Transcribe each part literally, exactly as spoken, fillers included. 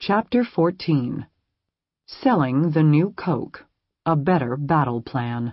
Chapter fourteen. Selling the New Coke, A Better Battle Plan.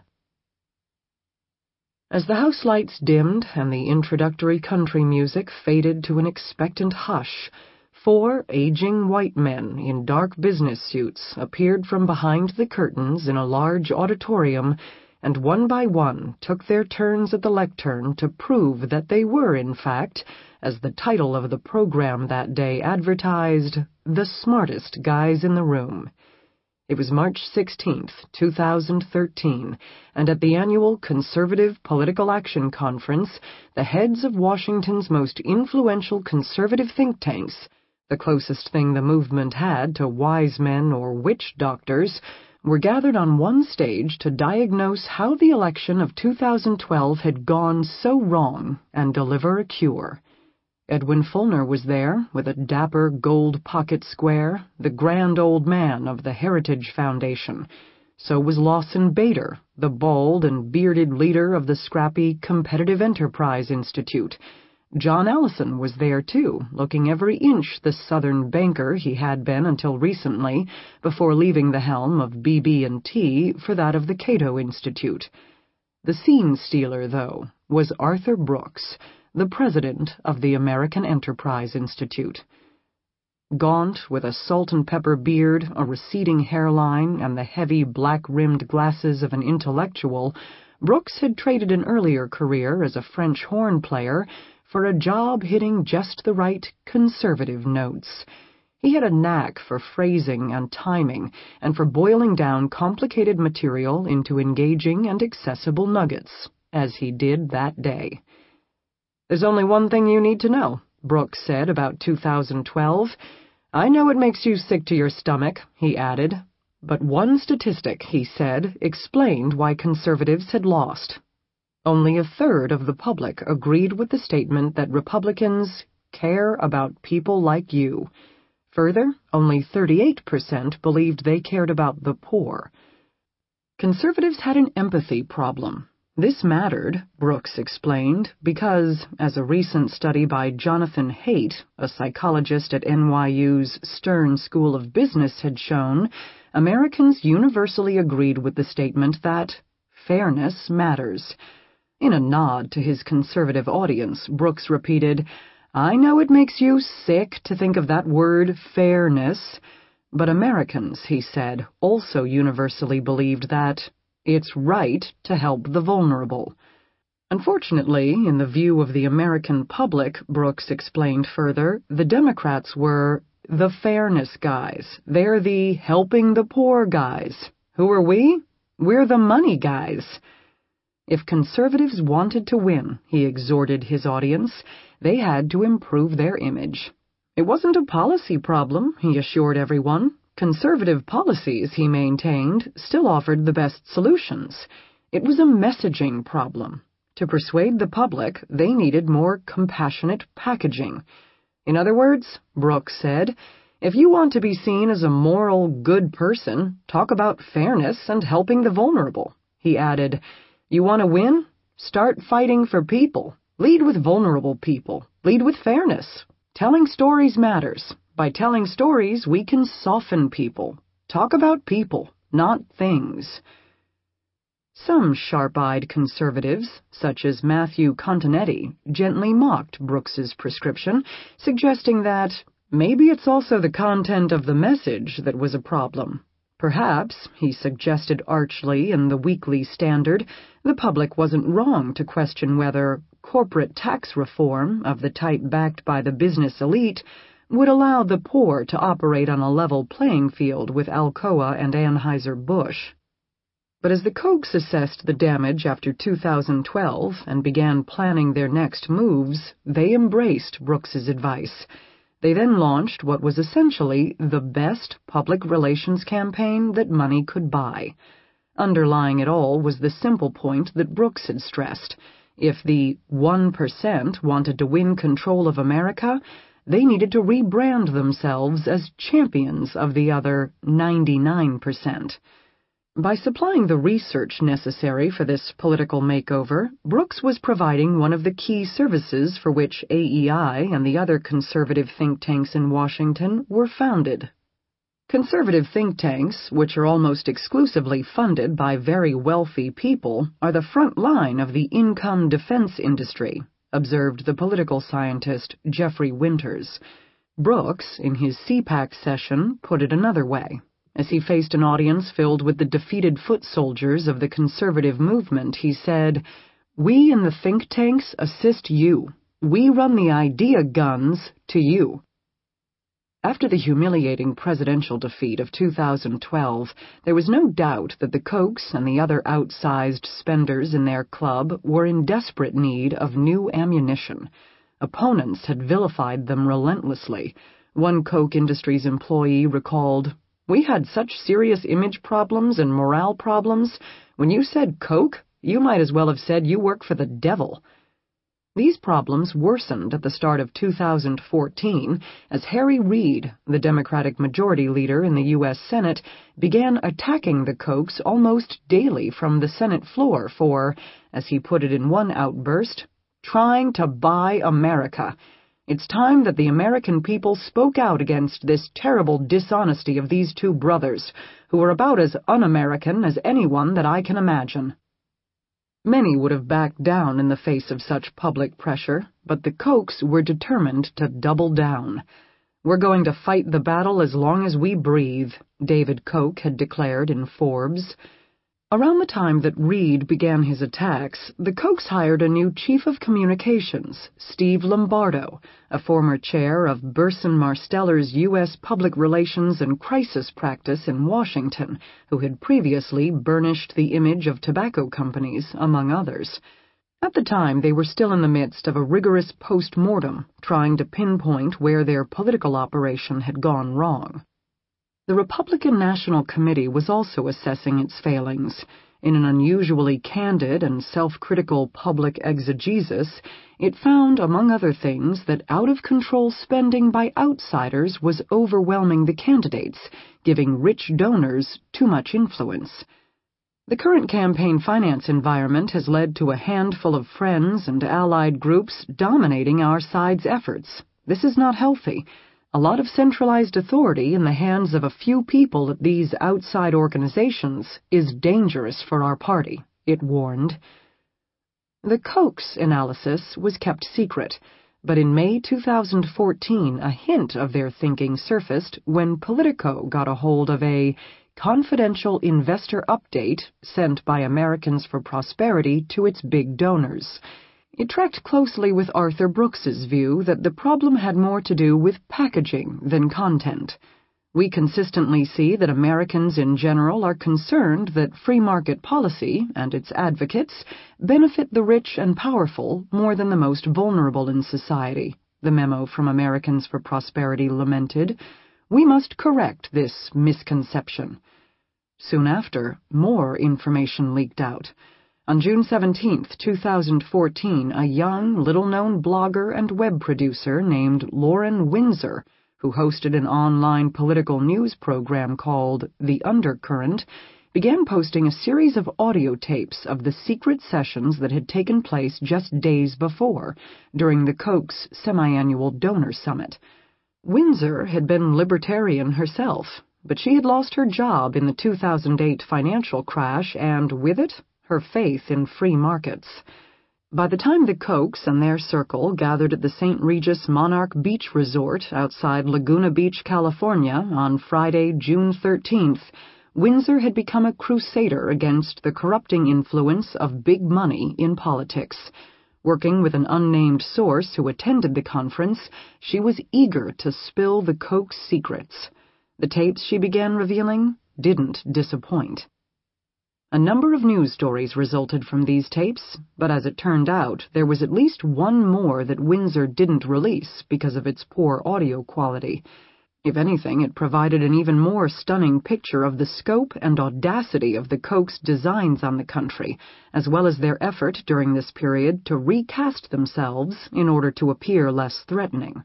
As the house lights dimmed and the introductory country music faded to an expectant hush, four aging white men in dark business suits appeared from behind the curtains in a large auditorium and one by one took their turns at the lectern to prove that they were, in fact, as the title of the program that day advertised, the smartest guys in the room. It was March sixteenth, two thousand thirteen, and at the annual Conservative Political Action Conference, the heads of Washington's most influential conservative think tanks, the closest thing the movement had to wise men or witch doctors, were gathered on one stage to diagnose how the election of two thousand twelve had gone so wrong and deliver a cure. Edwin Fulner was there, with a dapper gold pocket square, the grand old man of the Heritage Foundation. So was Lawson Bader, the bald and bearded leader of the scrappy Competitive Enterprise Institute. John Allison was there, too, looking every inch the Southern banker he had been until recently, before leaving the helm of B B and T for that of the Cato Institute. The scene-stealer, though, was Arthur Brooks, the president of the American Enterprise Institute. Gaunt, with a salt-and-pepper beard, a receding hairline, and the heavy black-rimmed glasses of an intellectual, Brooks had traded an earlier career as a French horn player for a job hitting just the right conservative notes. He had a knack for phrasing and timing, and for boiling down complicated material into engaging and accessible nuggets, as he did that day. "There's only one thing you need to know," Brooks said about two thousand twelve. "I know it makes you sick to your stomach," he added. But one statistic, he said, explained why conservatives had lost. Only a third of the public agreed with the statement that Republicans care about people like you. Further, only thirty-eight percent believed they cared about the poor. Conservatives had an empathy problem. This mattered, Brooks explained, because, as a recent study by Jonathan Haidt, a psychologist at N Y U's Stern School of Business, had shown, Americans universally agreed with the statement that fairness matters. In a nod to his conservative audience, Brooks repeated, "I know it makes you sick to think of that word, fairness, but Americans," he said, also universally believed that it's right to help the vulnerable. Unfortunately, in the view of the American public, Brooks explained further, the Democrats were the fairness guys. They're the helping the poor guys. Who are we? We're the money guys. If conservatives wanted to win, he exhorted his audience, they had to improve their image. It wasn't a policy problem, he assured everyone. Conservative policies, he maintained, still offered the best solutions. It was a messaging problem. To persuade the public, they needed more compassionate packaging. In other words, Brooks said, if you want to be seen as a moral, good person, talk about fairness and helping the vulnerable. He added, you want to win? Start fighting for people. Lead with vulnerable people. Lead with fairness. Telling stories matters. By telling stories, we can soften people. Talk about people, not things. Some sharp-eyed conservatives, such as Matthew Continetti, gently mocked Brooks's prescription, suggesting that maybe it's also the content of the message that was a problem. Perhaps, he suggested archly in the Weekly Standard, the public wasn't wrong to question whether corporate tax reform, of the type backed by the business elite, would allow the poor to operate on a level playing field with Alcoa and Anheuser-Busch. But as the Kochs assessed the damage after two thousand twelve and began planning their next moves, they embraced Brooks's advice. They then launched what was essentially the best public relations campaign that money could buy. Underlying it all was the simple point that Brooks had stressed. If the one percent wanted to win control of America, they needed to rebrand themselves as champions of the other ninety-nine percent. By supplying the research necessary for this political makeover, Brooks was providing one of the key services for which A E I and the other conservative think tanks in Washington were founded: Conservative think tanks, which are almost exclusively funded by very wealthy people, are the front line of the income defense industry, observed the political scientist Jeffrey Winters. Brooks, in his C PAC session, put it another way. As he faced an audience filled with the defeated foot soldiers of the conservative movement, he said, "We in the think tanks assist you. We run the idea guns to you." After the humiliating presidential defeat of two thousand twelve, there was no doubt that the Kochs and the other outsized spenders in their club were in desperate need of new ammunition. Opponents had vilified them relentlessly. One Koch Industries employee recalled, "We had such serious image problems and morale problems. When you said Koch, you might as well have said you work for the devil." These problems worsened at the start of two thousand fourteen as Harry Reid, the Democratic Majority Leader in the U S Senate, began attacking the Kochs almost daily from the Senate floor for, as he put it in one outburst, trying to buy America. It's time that the American people spoke out against this terrible dishonesty of these two brothers, who are about as un-American as anyone that I can imagine. Many would have backed down in the face of such public pressure, but the Kochs were determined to double down. "We're going to fight the battle as long as we breathe," David Koch had declared in Forbes. Around the time that Reid began his attacks, the Kochs hired a new chief of communications, Steve Lombardo, a former chair of Burson Marsteller's U S Public Relations and Crisis Practice in Washington, who had previously burnished the image of tobacco companies, among others. At the time, they were still in the midst of a rigorous post-mortem, trying to pinpoint where their political operation had gone wrong. The Republican National Committee was also assessing its failings. In an unusually candid and self-critical public exegesis, it found, among other things, that out-of-control spending by outsiders was overwhelming the candidates, giving rich donors too much influence. The current campaign finance environment has led to a handful of friends and allied groups dominating our side's efforts. This is not healthy. A lot of centralized authority in the hands of a few people at these outside organizations is dangerous for our party, it warned. The Kochs analysis was kept secret, but in May two thousand fourteen a hint of their thinking surfaced when Politico got a hold of a confidential investor update sent by Americans for Prosperity to its big donors. It tracked closely with Arthur Brooks's view that the problem had more to do with packaging than content. "We consistently see that Americans in general are concerned that free market policy and its advocates benefit the rich and powerful more than the most vulnerable in society," the memo from Americans for Prosperity lamented. "We must correct this misconception." Soon after, more information leaked out. On June seventeenth, two thousand fourteen, a young, little-known blogger and web producer named Lauren Windsor, who hosted an online political news program called The Undercurrent, began posting a series of audio tapes of the secret sessions that had taken place just days before, during the Kochs' semi-annual donor summit. Windsor had been libertarian herself, but she had lost her job in the two thousand eight financial crash and, with it, her faith in free markets. By the time the Kochs and their circle gathered at the Saint Regis Monarch Beach Resort outside Laguna Beach, California, on Friday, June thirteenth, Windsor had become a crusader against the corrupting influence of big money in politics. Working with an unnamed source who attended the conference, she was eager to spill the Kochs' secrets. The tapes she began revealing didn't disappoint. A number of news stories resulted from these tapes, but as it turned out, there was at least one more that Windsor didn't release because of its poor audio quality. If anything, it provided an even more stunning picture of the scope and audacity of the Kochs' designs on the country, as well as their effort during this period to recast themselves in order to appear less threatening.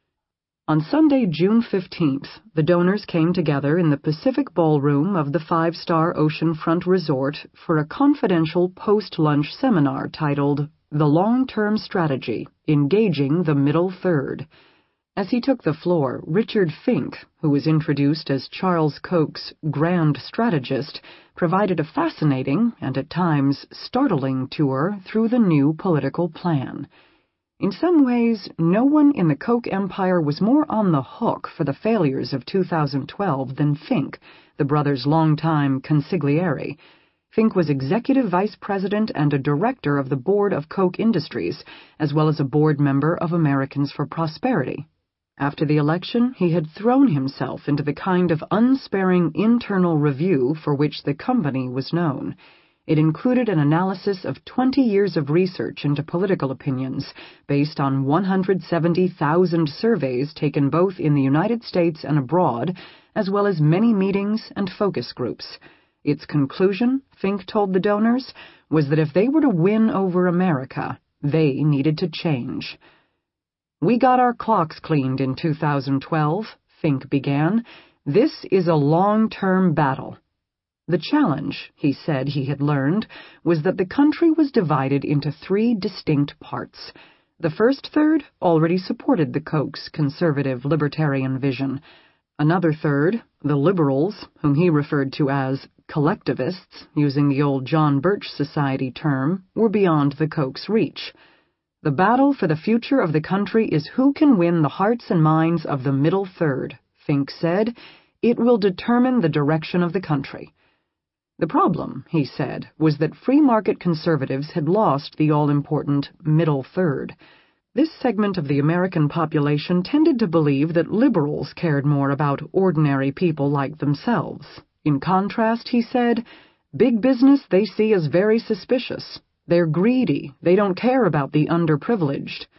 On Sunday, June fifteenth, the donors came together in the Pacific Ballroom of the five-star Oceanfront Resort for a confidential post-lunch seminar titled The Long-Term Strategy, Engaging the Middle Third. As he took the floor, Richard Fink, who was introduced as Charles Koch's grand strategist, provided a fascinating and at times startling tour through the new political plan. In some ways, no one in the Koch empire was more on the hook for the failures of two thousand twelve than Fink, the brothers' longtime consigliere. Fink was executive vice president and a director of the board of Koch Industries, as well as a board member of Americans for Prosperity. After the election, he had thrown himself into the kind of unsparing internal review for which the company was known. It included an analysis of twenty years of research into political opinions, based on one hundred seventy thousand surveys taken both in the United States and abroad, as well as many meetings and focus groups. Its conclusion, Fink told the donors, was that if they were to win over America, they needed to change. "We got our clocks cleaned in two thousand twelve, Fink began. This is a long-term battle. The challenge, he said he had learned, was that the country was divided into three distinct parts. The first third already supported the Koch's conservative libertarian vision. Another third, the liberals, whom he referred to as collectivists, using the old John Birch Society term, were beyond the Koch's reach. The battle for the future of the country is who can win the hearts and minds of the middle third, Fink said. It will determine the direction of the country. The problem, he said, was that free market conservatives had lost the all-important middle third. This segment of the American population tended to believe that liberals cared more about ordinary people like themselves. In contrast, he said, big business they see as very suspicious. They're greedy. They don't care about the underprivileged.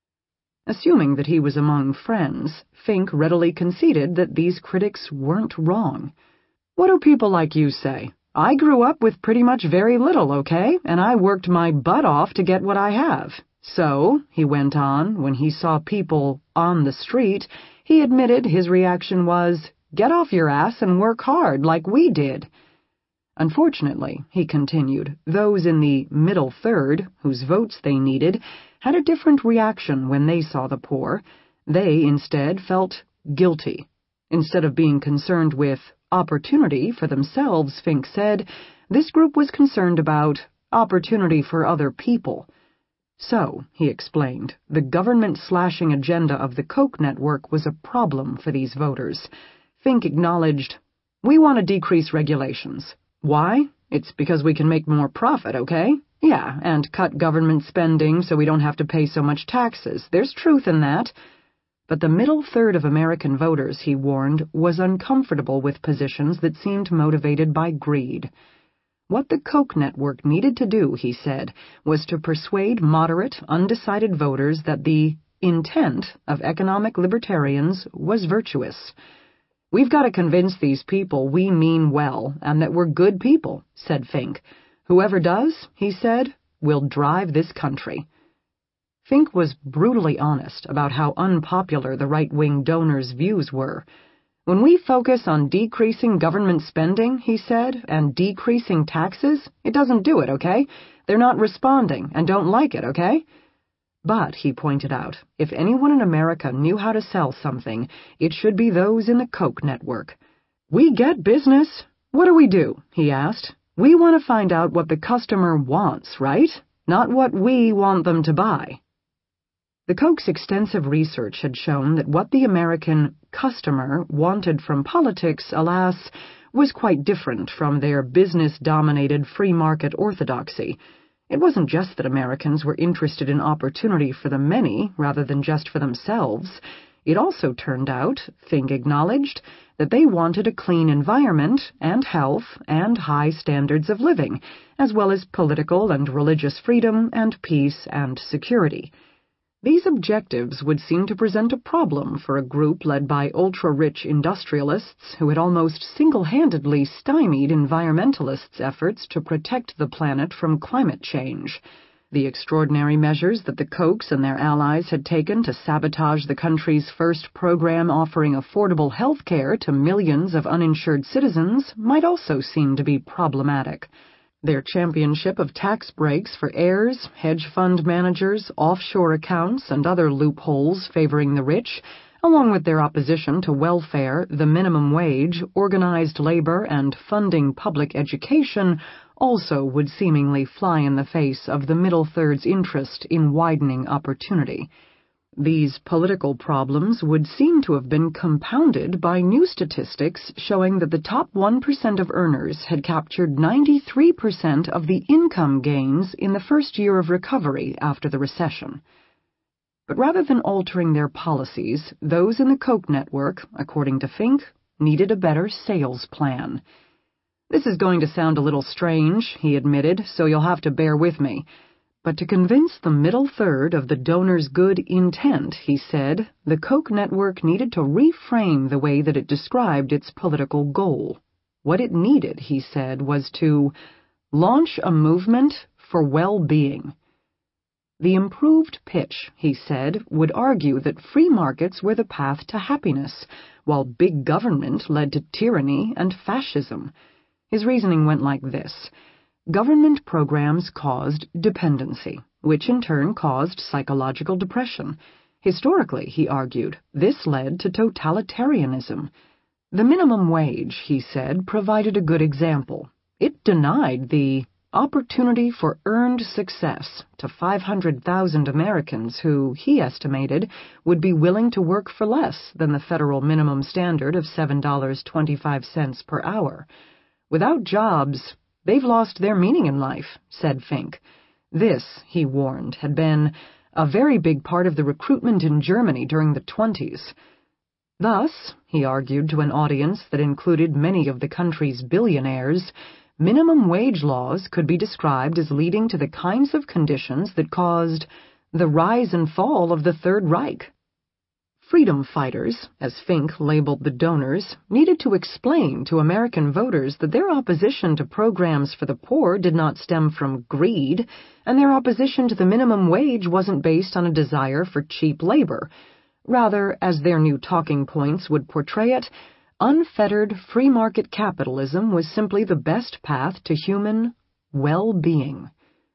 Assuming that he was among friends, Fink readily conceded that these critics weren't wrong. What do people like you say? I grew up with pretty much very little, okay, and I worked my butt off to get what I have. So, he went on, when he saw people on the street, he admitted his reaction was, get off your ass and work hard like we did. Unfortunately, he continued, those in the middle third, whose votes they needed, had a different reaction when they saw the poor. They, instead, felt guilty. Instead of being concerned with opportunity for themselves, Fink said, this group was concerned about opportunity for other people. So, he explained, the government-slashing agenda of the Koch network was a problem for these voters. Fink acknowledged, we want to decrease regulations. Why? It's because we can make more profit, okay? Yeah, and cut government spending so we don't have to pay so much taxes. There's truth in that. But the middle third of American voters, he warned, was uncomfortable with positions that seemed motivated by greed. What the Koch network needed to do, he said, was to persuade moderate, undecided voters that the intent of economic libertarians was virtuous. We've got to convince these people we mean well and that we're good people, said Fink. Whoever does, he said, will drive this country. Fink was brutally honest about how unpopular the right-wing donors' views were. When we focus on decreasing government spending, he said, and decreasing taxes, it doesn't do it, okay? They're not responding and don't like it, okay? But, he pointed out, if anyone in America knew how to sell something, it should be those in the Koch network. We get business. What do we do? He asked. We want to find out what the customer wants, right? Not what we want them to buy. The Koch's extensive research had shown that what the American customer wanted from politics, alas, was quite different from their business-dominated free market orthodoxy. It wasn't just that Americans were interested in opportunity for the many rather than just for themselves. It also turned out, Fink acknowledged, that they wanted a clean environment and health and high standards of living, as well as political and religious freedom and peace and security. These objectives would seem to present a problem for a group led by ultra-rich industrialists who had almost single-handedly stymied environmentalists' efforts to protect the planet from climate change. The extraordinary measures that the Kochs and their allies had taken to sabotage the country's first program offering affordable health care to millions of uninsured citizens might also seem to be problematic. Their championship of tax breaks for heirs, hedge fund managers, offshore accounts, and other loopholes favoring the rich along with their opposition to welfare, the minimum wage, organized labor, and funding public education, also would seemingly fly in the face of the middle third's interest in widening opportunity. These political problems would seem to have been compounded by new statistics showing that the top one percent of earners had captured ninety-three percent of the income gains in the first year of recovery after the recession. But rather than altering their policies, those in the Koch network, according to Fink, needed a better sales plan. "This is going to sound a little strange," he admitted, "so you'll have to bear with me. But to convince the middle third of the donor's good intent," he said, the Koch network needed to reframe the way that it described its political goal. What it needed, he said, was to launch a movement for well-being. The improved pitch, he said, would argue that free markets were the path to happiness, while big government led to tyranny and fascism. His reasoning went like this. Government programs caused dependency, which in turn caused psychological depression. Historically, he argued, this led to totalitarianism. The minimum wage, he said, provided a good example. It denied the opportunity for earned success to five hundred thousand Americans who, he estimated, would be willing to work for less than the federal minimum standard of seven dollars and twenty-five cents per hour. Without jobs, they've lost their meaning in life, said Fink. This, he warned, had been a very big part of the recruitment in Germany during the twenties. Thus, he argued to an audience that included many of the country's billionaires, minimum wage laws could be described as leading to the kinds of conditions that caused the rise and fall of the Third Reich. Freedom fighters, as Fink labeled the donors, needed to explain to American voters that their opposition to programs for the poor did not stem from greed, and their opposition to the minimum wage wasn't based on a desire for cheap labor. Rather, as their new talking points would portray it, unfettered free market capitalism was simply the best path to human well-being.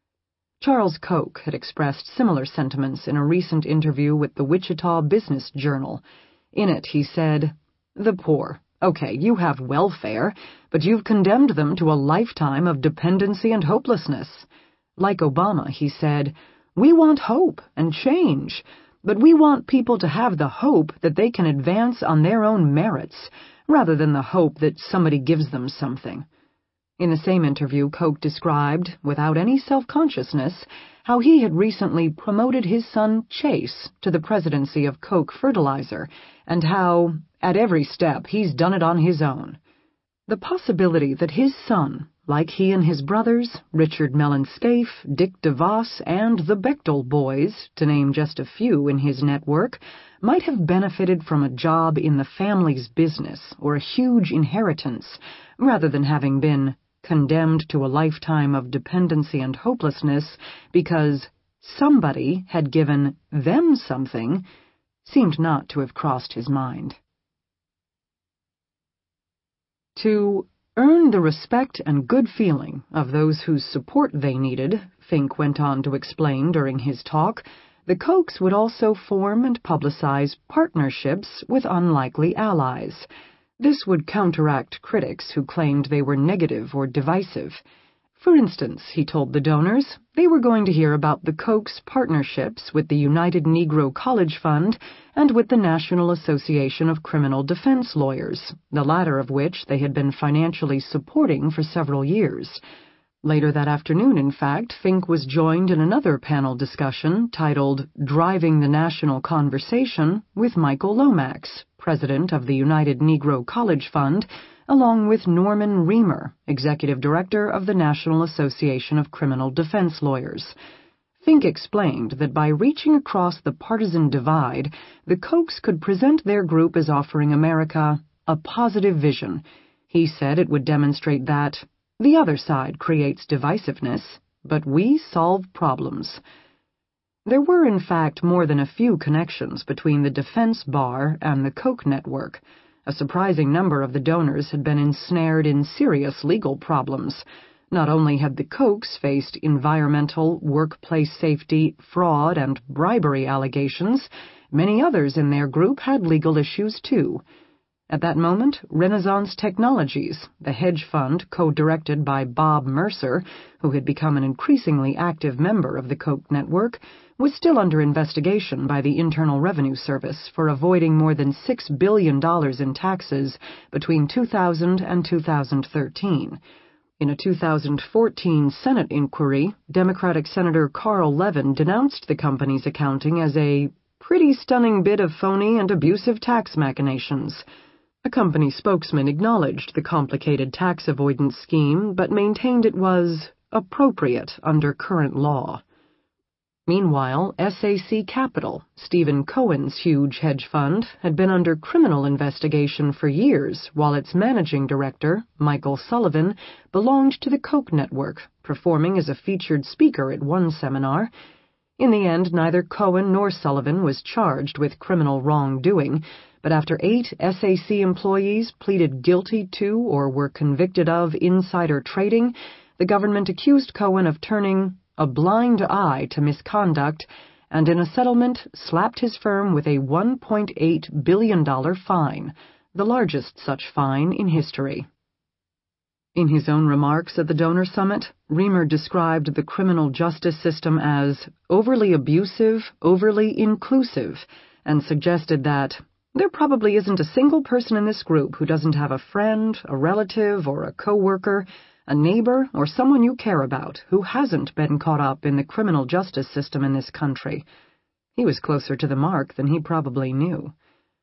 Charles Koch had expressed similar sentiments in a recent interview with the Wichita Business Journal. In it, he said, "The poor. Okay, you have welfare, but you've condemned them to a lifetime of dependency and hopelessness. Like Obama, he said, we want hope and change, but we want people to have the hope that they can advance on their own merits, rather than the hope that somebody gives them something." In the same interview, Koch described, without any self-consciousness, how he had recently promoted his son Chase to the presidency of Koch Fertilizer, and how, at every step, he's done it on his own. The possibility that his son, like he and his brothers, Richard Mellon Scaife, Dick DeVos, and the Bechtel boys, to name just a few in his network, might have benefited from a job in the family's business or a huge inheritance, rather than having been condemned to a lifetime of dependency and hopelessness because somebody had given them something, seemed not to have crossed his mind. To earn the respect and good feeling of those whose support they needed, Fink went on to explain during his talk, the Kochs would also form and publicize partnerships with unlikely allies. This would counteract critics who claimed they were negative or divisive. For instance, he told the donors, they were going to hear about the Kochs' partnerships with the United Negro College Fund and with the National Association of Criminal Defense Lawyers, the latter of which they had been financially supporting for several years. Later that afternoon, in fact, Fink was joined in another panel discussion titled Driving the National Conversation with Michael Lomax, president of the United Negro College Fund, along with Norman Reamer, executive director of the National Association of Criminal Defense Lawyers. Fink explained that by reaching across the partisan divide, the Kochs could present their group as offering America a positive vision. He said it would demonstrate that the other side creates divisiveness, but we solve problems. There were, in fact, more than a few connections between the defense bar and the Koch network. A surprising number of the donors had been ensnared in serious legal problems. Not only had the Kochs faced environmental, workplace safety, fraud, and bribery allegations, many others in their group had legal issues too. At that moment, Renaissance Technologies, the hedge fund co-directed by Bob Mercer, who had become an increasingly active member of the Koch network, was still under investigation by the Internal Revenue Service for avoiding more than six billion dollars in taxes between two thousand and two thousand thirteen. In a two thousand fourteen Senate inquiry, Democratic Senator Carl Levin denounced the company's accounting as a pretty stunning bit of phony and abusive tax machinations. A company spokesman acknowledged the complicated tax avoidance scheme, but maintained it was appropriate under current law. Meanwhile, S A C Capital, Stephen Cohen's huge hedge fund, had been under criminal investigation for years, while its managing director, Michael Sullivan, belonged to the Koch network, performing as a featured speaker at one seminar. In the end, neither Cohen nor Sullivan was charged with criminal wrongdoing, but after eight S A C employees pleaded guilty to or were convicted of insider trading, the government accused Cohen of turning a blind eye to misconduct and in a settlement slapped his firm with a one point eight billion dollars fine, the largest such fine in history. In his own remarks at the donor summit, Reamer described the criminal justice system as overly abusive, overly inclusive, and suggested that there probably isn't a single person in this group who doesn't have a friend, a relative, or a co-worker, a neighbor, or someone you care about who hasn't been caught up in the criminal justice system in this country. He was closer to the mark than he probably knew.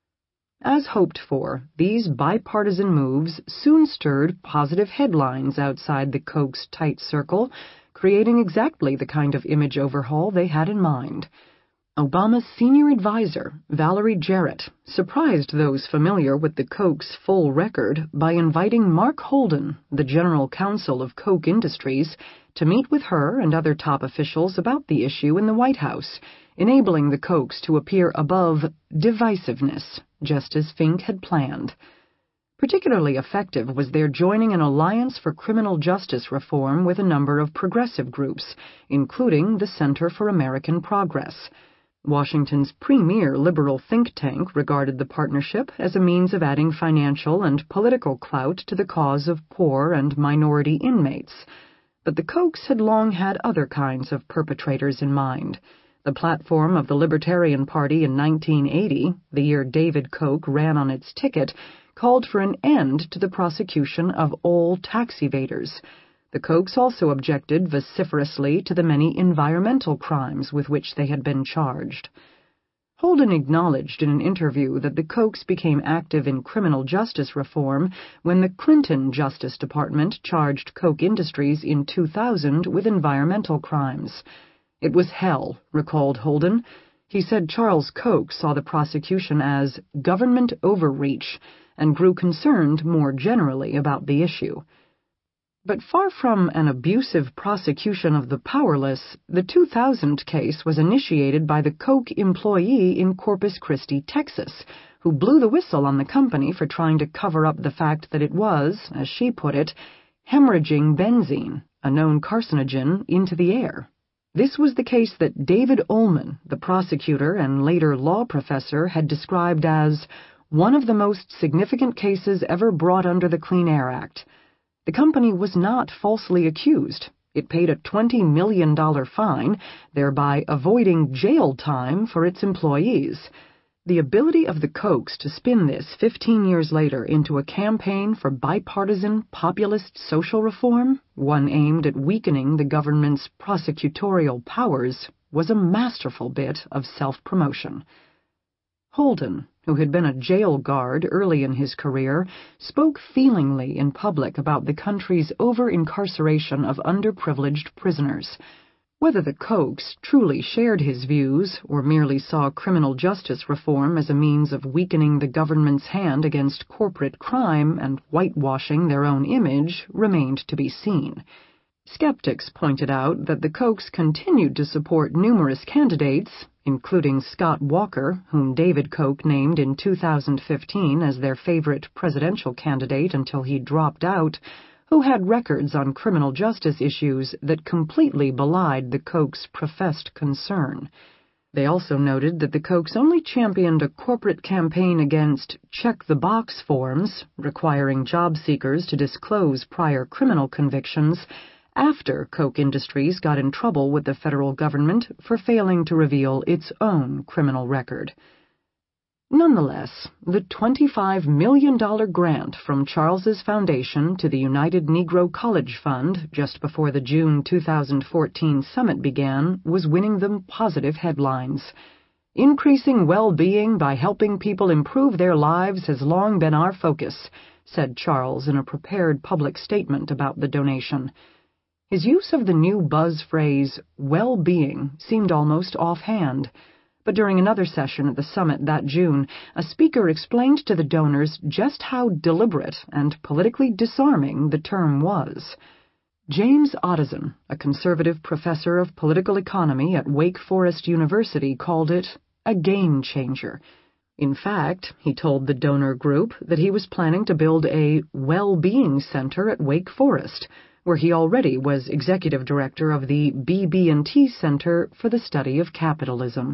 As hoped for, these bipartisan moves soon stirred positive headlines outside the Koch's tight circle, creating exactly the kind of image overhaul they had in mind. Obama's senior advisor, Valerie Jarrett, surprised those familiar with the Koch's full record by inviting Mark Holden, the general counsel of Koch Industries, to meet with her and other top officials about the issue in the White House, enabling the Kochs to appear above divisiveness, just as Fink had planned. Particularly effective was their joining an alliance for criminal justice reform with a number of progressive groups, including the Center for American Progress. Washington's premier liberal think tank regarded the partnership as a means of adding financial and political clout to the cause of poor and minority inmates. But the Kochs had long had other kinds of perpetrators in mind. The platform of the Libertarian Party in nineteen eighty, the year David Koch ran on its ticket, called for an end to the prosecution of all tax evaders. The Kochs also objected vociferously to the many environmental crimes with which they had been charged. Holden acknowledged in an interview that the Kochs became active in criminal justice reform when the Clinton Justice Department charged Koch Industries in two thousand with environmental crimes. It was hell, recalled Holden. He said Charles Koch saw the prosecution as government overreach and grew concerned more generally about the issue. But far from an abusive prosecution of the powerless, the two thousand case was initiated by the Koch employee in Corpus Christi, Texas, who blew the whistle on the company for trying to cover up the fact that it was, as she put it, hemorrhaging benzene, a known carcinogen, into the air. This was the case that David Ullman, the prosecutor and later law professor, had described as one of the most significant cases ever brought under the Clean Air Act. The company was not falsely accused. It paid a twenty million dollars fine, thereby avoiding jail time for its employees. The ability of the Kochs to spin this fifteen years later into a campaign for bipartisan, populist social reform, one aimed at weakening the government's prosecutorial powers, was a masterful bit of self-promotion. Holden, who had been a jail guard early in his career, spoke feelingly in public about the country's over-incarceration of underprivileged prisoners. Whether the Kochs truly shared his views or merely saw criminal justice reform as a means of weakening the government's hand against corporate crime and whitewashing their own image remained to be seen. Skeptics pointed out that the Kochs continued to support numerous candidates, including Scott Walker, whom David Koch named in two thousand fifteen as their favorite presidential candidate until he dropped out, who had records on criminal justice issues that completely belied the Kochs' professed concern. They also noted that the Kochs only championed a corporate campaign against check-the-box forms, requiring job seekers to disclose prior criminal convictions, after Koch Industries got in trouble with the federal government for failing to reveal its own criminal record. Nonetheless, the twenty-five million dollars grant from Charles's foundation to the United Negro College Fund just before the June two thousand fourteen summit began was winning them positive headlines. "Increasing well-being by helping people improve their lives has long been our focus," said Charles in a prepared public statement about the donation. His use of the new buzz phrase, well-being, seemed almost offhand. But during another session at the summit that June, a speaker explained to the donors just how deliberate and politically disarming the term was. James Otteson, a conservative professor of political economy at Wake Forest University, called it a game changer. In fact, he told the donor group that he was planning to build a well-being center at Wake Forest, where he already was executive director of the B B and T Center for the Study of Capitalism.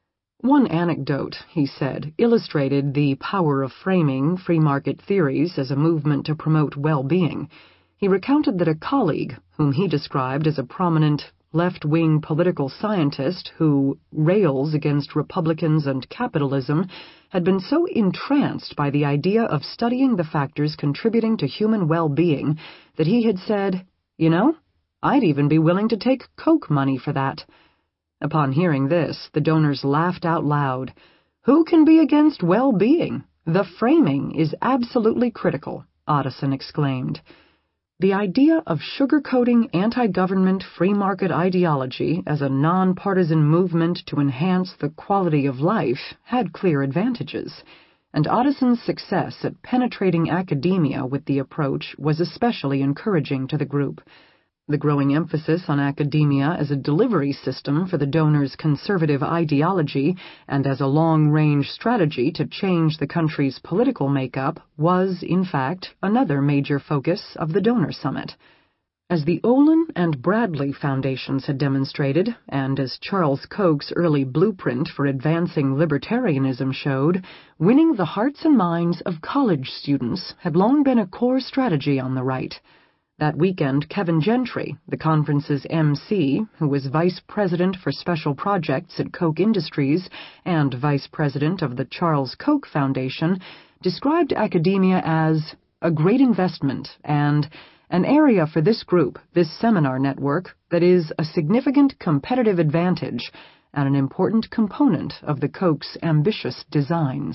One anecdote, he said, illustrated the power of framing free market theories as a movement to promote well-being. He recounted that a colleague, whom he described as a prominent left-wing political scientist who rails against Republicans and capitalism, had been so entranced by the idea of studying the factors contributing to human well-being that he had said, "You know, I'd even be willing to take Koch money for that." Upon hearing this, the donors laughed out loud. "Who can be against well-being? The framing is absolutely critical," Otteson exclaimed. The idea of sugarcoating anti-government free market ideology as a nonpartisan movement to enhance the quality of life had clear advantages, and Otteson's success at penetrating academia with the approach was especially encouraging to the group. The growing emphasis on academia as a delivery system for the donors' conservative ideology and as a long-range strategy to change the country's political makeup was, in fact, another major focus of the donor summit. As the Olin and Bradley Foundations had demonstrated, and as Charles Koch's early blueprint for advancing libertarianism showed, winning the hearts and minds of college students had long been a core strategy on the right. That weekend, Kevin Gentry, the conference's M C, who was vice president for special projects at Koch Industries and vice president of the Charles Koch Foundation, described academia as a great investment and an area for this group, this seminar network, that is a significant competitive advantage and an important component of the Koch's ambitious designs.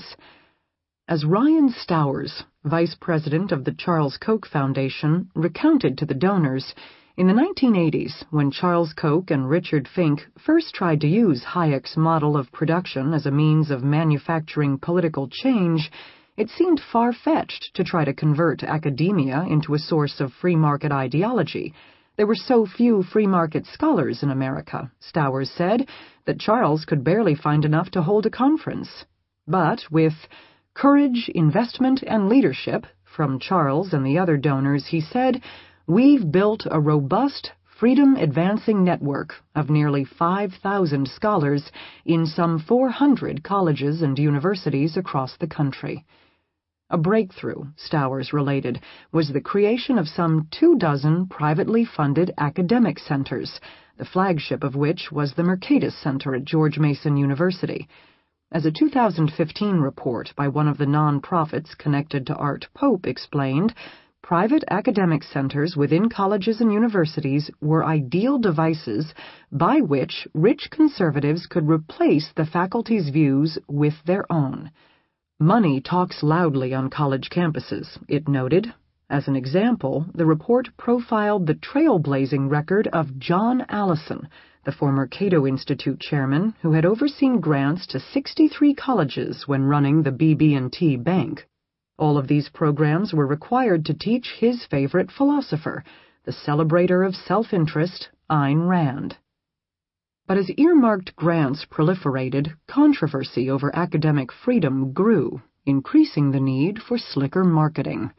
As Ryan Stowers, vice president of the Charles Koch Foundation, recounted to the donors, in the nineteen eighties, when Charles Koch and Richard Fink first tried to use Hayek's model of production as a means of manufacturing political change, it seemed far-fetched to try to convert academia into a source of free market ideology. There were so few free market scholars in America, Stowers said, that Charles could barely find enough to hold a conference. But with courage, investment, and leadership from Charles and the other donors, he said, "We've built a robust, freedom-advancing network of nearly five thousand scholars in some four hundred colleges and universities across the country." A breakthrough, Stowers related, was the creation of some two dozen privately funded academic centers, the flagship of which was the Mercatus Center at George Mason University. As a two thousand fifteen report by one of the non-profits connected to Art Pope explained, private academic centers within colleges and universities were ideal devices by which rich conservatives could replace the faculty's views with their own. Money talks loudly on college campuses, it noted. As an example, the report profiled the trailblazing record of John Allison, the former Cato Institute chairman who had overseen grants to sixty-three colleges when running the B B and T Bank. All of these programs were required to teach his favorite philosopher, the celebrator of self-interest, Ayn Rand. But as earmarked grants proliferated, controversy over academic freedom grew, increasing the need for slicker marketing.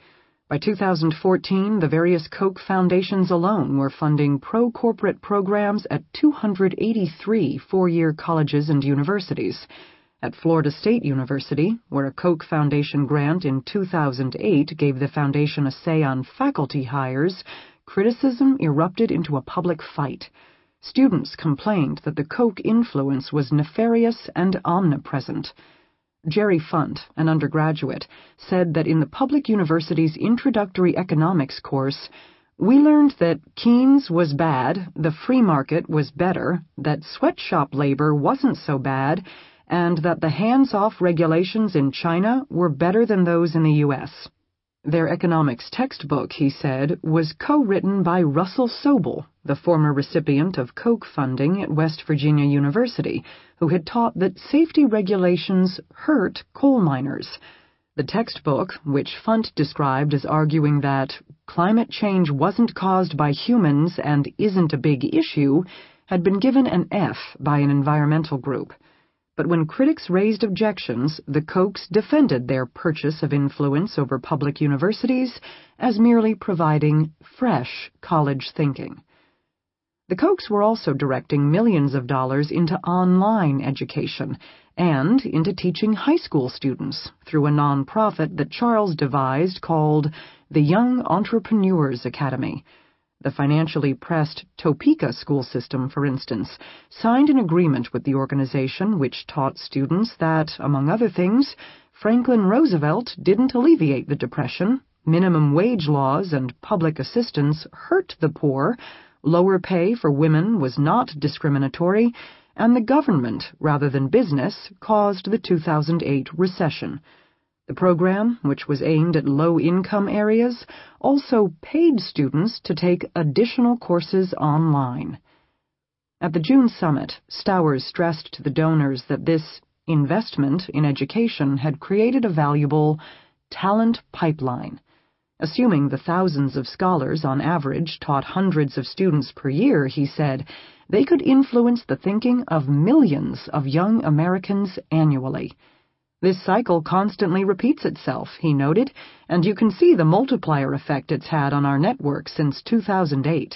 By two thousand fourteen, the various Koch foundations alone were funding pro-corporate programs at two hundred eighty-three four-year colleges and universities. At Florida State University, where a Koch Foundation grant in two thousand eight gave the foundation a say on faculty hires, criticism erupted into a public fight. Students complained that the Koch influence was nefarious and omnipresent. Jerry Funt, an undergraduate, said that in the public university's introductory economics course, we learned that Keynes was bad, the free market was better, that sweatshop labor wasn't so bad, and that the hands-off regulations in China were better than those in the U S Their economics textbook, he said, was co-written by Russell Sobel, the former recipient of Koch funding at West Virginia University, who had taught that safety regulations hurt coal miners. The textbook, which Funt described as arguing that climate change wasn't caused by humans and isn't a big issue, had been given an F by an environmental group. But when critics raised objections, the Kochs defended their purchase of influence over public universities as merely providing fresh college thinking. The Kochs were also directing millions of dollars into online education and into teaching high school students through a nonprofit that Charles devised called the Young Entrepreneurs Academy. The financially pressed Topeka school system, for instance, signed an agreement with the organization which taught students that, among other things, Franklin Roosevelt didn't alleviate the Depression, minimum wage laws and public assistance hurt the poor, lower pay for women was not discriminatory, and the government, rather than business, caused the two thousand eight recession. The program, which was aimed at low-income areas, also paid students to take additional courses online. At the June summit, Stowers stressed to the donors that this investment in education had created a valuable talent pipeline. Assuming the thousands of scholars on average taught hundreds of students per year, he said, they could influence the thinking of millions of young Americans annually. This cycle constantly repeats itself, he noted, and you can see the multiplier effect it's had on our network since two thousand eight.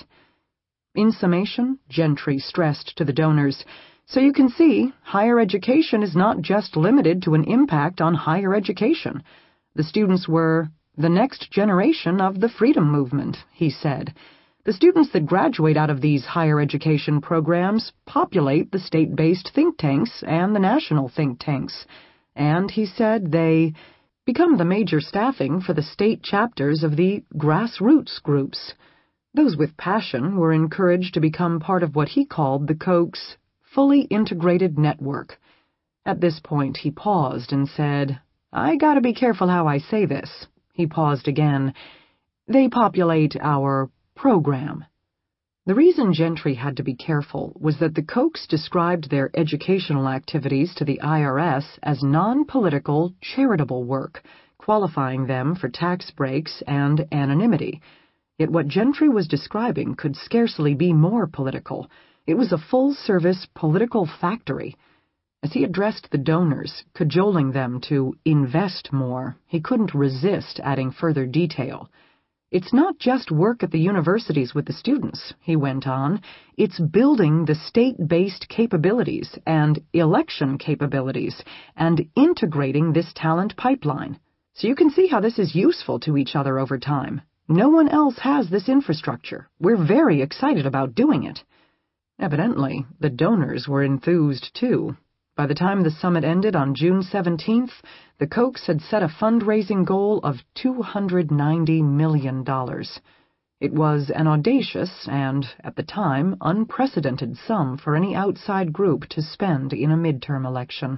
In summation, Gentry stressed to the donors, so you can see, higher education is not just limited to an impact on higher education. The students were the next generation of the freedom movement, he said. The students that graduate out of these higher education programs populate the state-based think tanks and the national think tanks. And, he said, they become the major staffing for the state chapters of the grassroots groups. Those with passion were encouraged to become part of what he called the Koch's fully integrated network. At this point he paused and said, I gotta be careful how I say this. He paused again. They populate our program. The reason Gentry had to be careful was that the Kochs described their educational activities to the I R S as non-political, charitable work, qualifying them for tax breaks and anonymity. Yet what Gentry was describing could scarcely be more political. It was a full-service political factory. As he addressed the donors, cajoling them to invest more, he couldn't resist adding further detail. It's not just work at the universities with the students, he went on. It's building the state-based capabilities and election capabilities and integrating this talent pipeline. So you can see how this is useful to each other over time. No one else has this infrastructure. We're very excited about doing it. Evidently, the donors were enthused too. By the time the summit ended on June seventeenth, the Kochs had set a fundraising goal of two hundred ninety million dollars. It was an audacious and, at the time, unprecedented sum for any outside group to spend in a midterm election.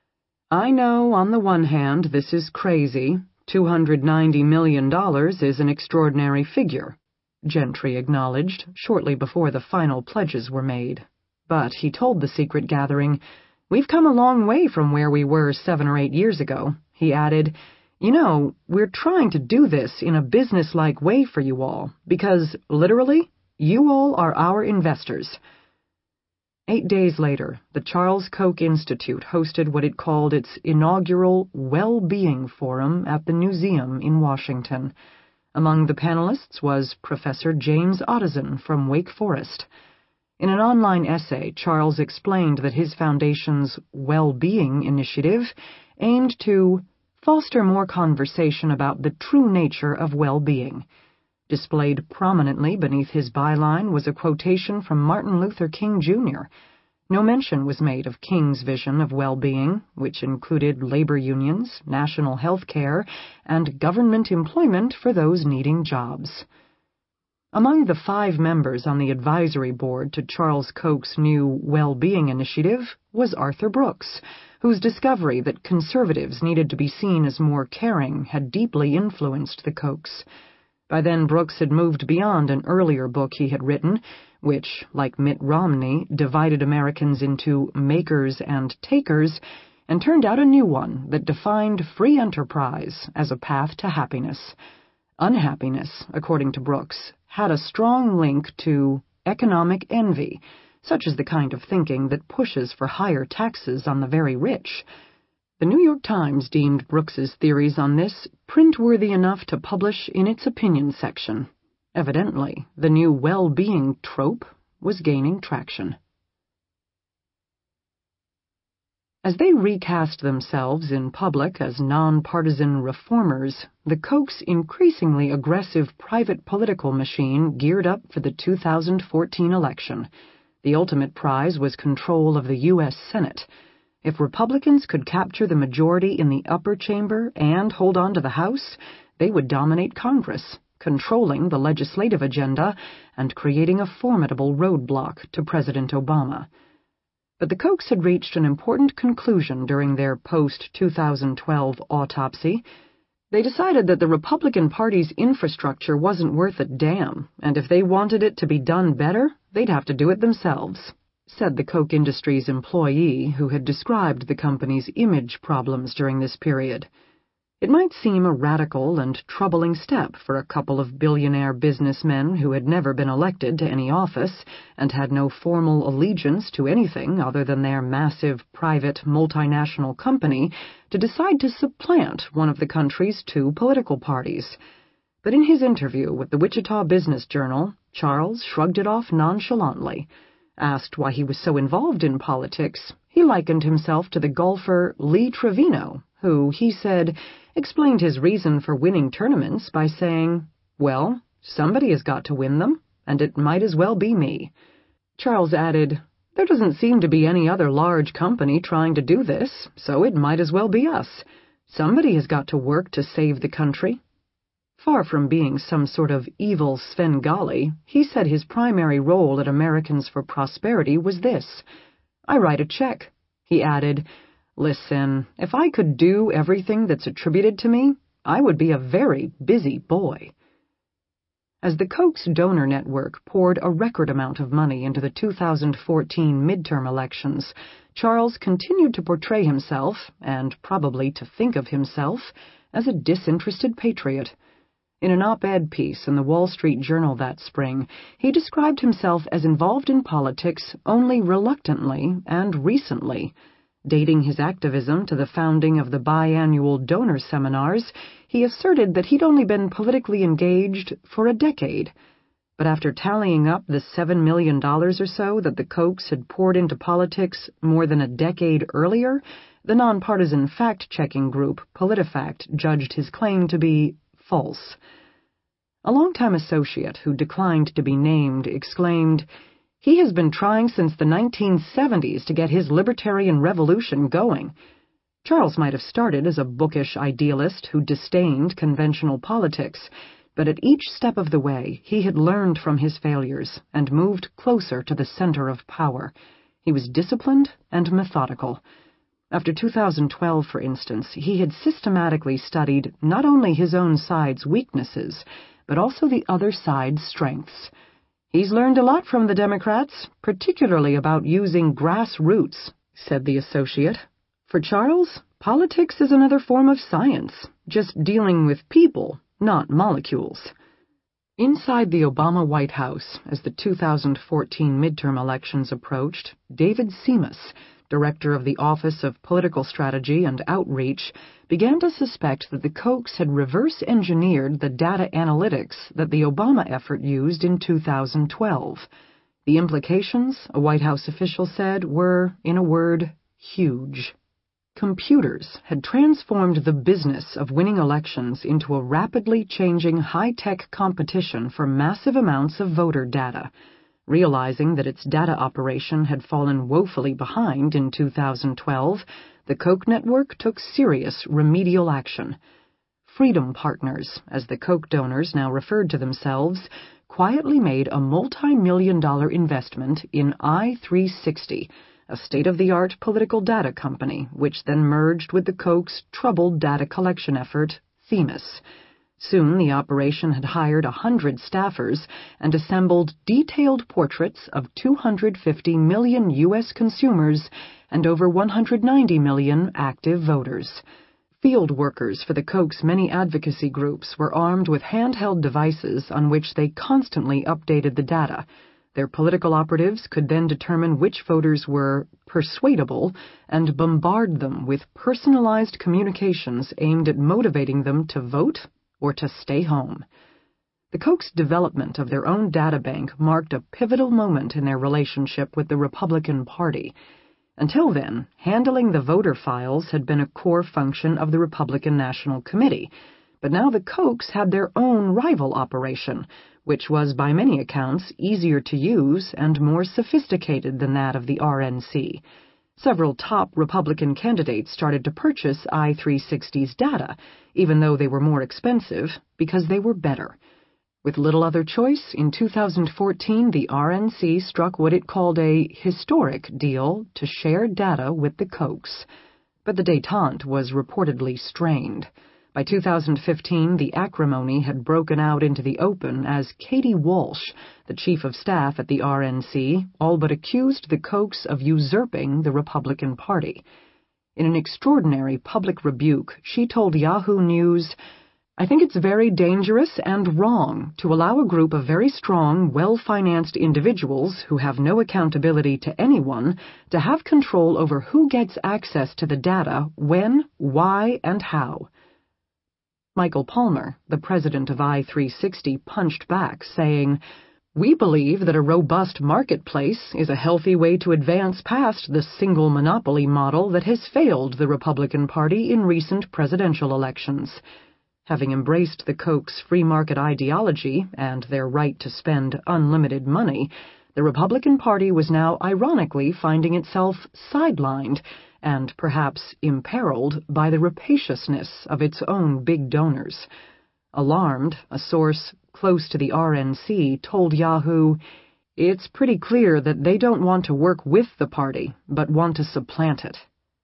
I know, on the one hand, this is crazy. two hundred ninety million dollars is an extraordinary figure, Gentry acknowledged shortly before the final pledges were made. But he told the secret gathering, We've come a long way from where we were seven or eight years ago. He added, You know, we're trying to do this in a business-like way for you all, because, literally, you all are our investors. Eight days later, the Charles Koch Institute hosted what it called its inaugural Well-Being Forum at the Newseum in Washington. Among the panelists was Professor James Otteson from Wake Forest. In an online essay, Charles explained that his foundation's well-being initiative aimed to foster more conversation about the true nature of well-being. Displayed prominently beneath his byline was a quotation from Martin Luther King, Junior No mention was made of King's vision of well-being, which included labor unions, national health care, and government employment for those needing jobs. Among the five members on the advisory board to Charles Koch's new well-being initiative was Arthur Brooks, whose discovery that conservatives needed to be seen as more caring had deeply influenced the Kochs. By then, Brooks had moved beyond an earlier book he had written, which, like Mitt Romney, divided Americans into makers and takers, and turned out a new one that defined free enterprise as a path to happiness. Unhappiness, according to Brooks, had a strong link to economic envy, such as the kind of thinking that pushes for higher taxes on the very rich. The New York Times deemed Brooks's theories on this print-worthy enough to publish in its opinion section. Evidently, the new well-being trope was gaining traction. As they recast themselves in public as nonpartisan reformers, the Koch's increasingly aggressive private political machine geared up for the two thousand fourteen election. The ultimate prize was control of the U S Senate. If Republicans could capture the majority in the upper chamber and hold on to the House, they would dominate Congress, controlling the legislative agenda and creating a formidable roadblock to President Obama. But the Kochs had reached an important conclusion during their post two thousand twelve autopsy. They decided that the Republican Party's infrastructure wasn't worth a damn, and if they wanted it to be done better, they'd have to do it themselves, said the Koch Industries employee who had described the company's image problems during this period. It might seem a radical and troubling step for a couple of billionaire businessmen who had never been elected to any office and had no formal allegiance to anything other than their massive private multinational company to decide to supplant one of the country's two political parties. But in his interview with the Wichita Business Journal, Charles shrugged it off nonchalantly. Asked why he was so involved in politics, he likened himself to the golfer Lee Trevino, who, he said, explained his reason for winning tournaments by saying, "Well, somebody has got to win them, and it might as well be me." Charles added, "There doesn't seem to be any other large company trying to do this, so it might as well be us. Somebody has got to work to save the country." Far from being some sort of evil Svengali, he said his primary role at Americans for Prosperity was this. "I write a check." He added, "Listen, if I could do everything that's attributed to me, I would be a very busy boy." As the Koch's donor network poured a record amount of money into the two thousand fourteen midterm elections, Charles continued to portray himself, and probably to think of himself, as a disinterested patriot. In an op-ed piece in the Wall Street Journal that spring, he described himself as involved in politics only reluctantly and recently. Dating his activism to the founding of the biannual donor seminars, he asserted that he'd only been politically engaged for a decade. But after tallying up the seven million dollars or so that the Kochs had poured into politics more than a decade earlier, the nonpartisan fact-checking group PolitiFact judged his claim to be false. A longtime associate who declined to be named exclaimed, "He has been trying since the nineteen seventies to get his libertarian revolution going." Charles might have started as a bookish idealist who disdained conventional politics, but at each step of the way he had learned from his failures and moved closer to the center of power. He was disciplined and methodical. After two thousand twelve, for instance, he had systematically studied not only his own side's weaknesses, but also the other side's strengths. "He's learned a lot from the Democrats, particularly about using grassroots," said the associate. For Charles, politics is another form of science, just dealing with people, not molecules. Inside the Obama White House, as the two thousand fourteen midterm elections approached, David Seamus, director of the Office of Political Strategy and Outreach, began to suspect that the Kochs had reverse-engineered the data analytics that the Obama effort used in two thousand twelve. The implications, a White House official said, were, in a word, huge. Computers had transformed the business of winning elections into a rapidly changing high-tech competition for massive amounts of voter data. Realizing that its data operation had fallen woefully behind in two thousand twelve, the Koch network took serious remedial action. Freedom Partners, as the Koch donors now referred to themselves, quietly made a multi-million dollar investment in I three sixty, a state-of-the-art political data company, which then merged with the Koch's troubled data collection effort, Themis. Soon the operation had hired a hundred staffers and assembled detailed portraits of two hundred fifty million U S consumers and over one hundred ninety million active voters. Field workers for the Koch's many advocacy groups were armed with handheld devices on which they constantly updated the data. Their political operatives could then determine which voters were persuadable and bombard them with personalized communications aimed at motivating them to vote or to stay home. The Koch's development of their own data bank marked a pivotal moment in their relationship with the Republican Party. Until then, handling the voter files had been a core function of the Republican National Committee, but now the Kochs had their own rival operation, which was by many accounts easier to use and more sophisticated than that of the R N C. Several top Republican candidates started to purchase I three sixty's data, even though they were more expensive, because they were better. With little other choice, in two thousand fourteen the R N C struck what it called a historic deal to share data with the Kochs. But the détente was reportedly strained. By two thousand fifteen, the acrimony had broken out into the open as Katie Walsh, the chief of staff at the R N C, all but accused the Kochs of usurping the Republican Party. In an extraordinary public rebuke, she told Yahoo News, "I think it's very dangerous and wrong to allow a group of very strong, well-financed individuals who have no accountability to anyone to have control over who gets access to the data, when, why, and how." Michael Palmer, the president of I three sixty, punched back, saying, "We believe that a robust marketplace is a healthy way to advance past the single monopoly model that has failed the Republican Party in recent presidential elections." Having embraced the Koch's free market ideology and their right to spend unlimited money, the Republican Party was now ironically finding itself sidelined and perhaps imperiled by the rapaciousness of its own big donors. Alarmed, a source close to the R N C told Yahoo, "It's pretty clear that they don't want to work with the party, but want to supplant it."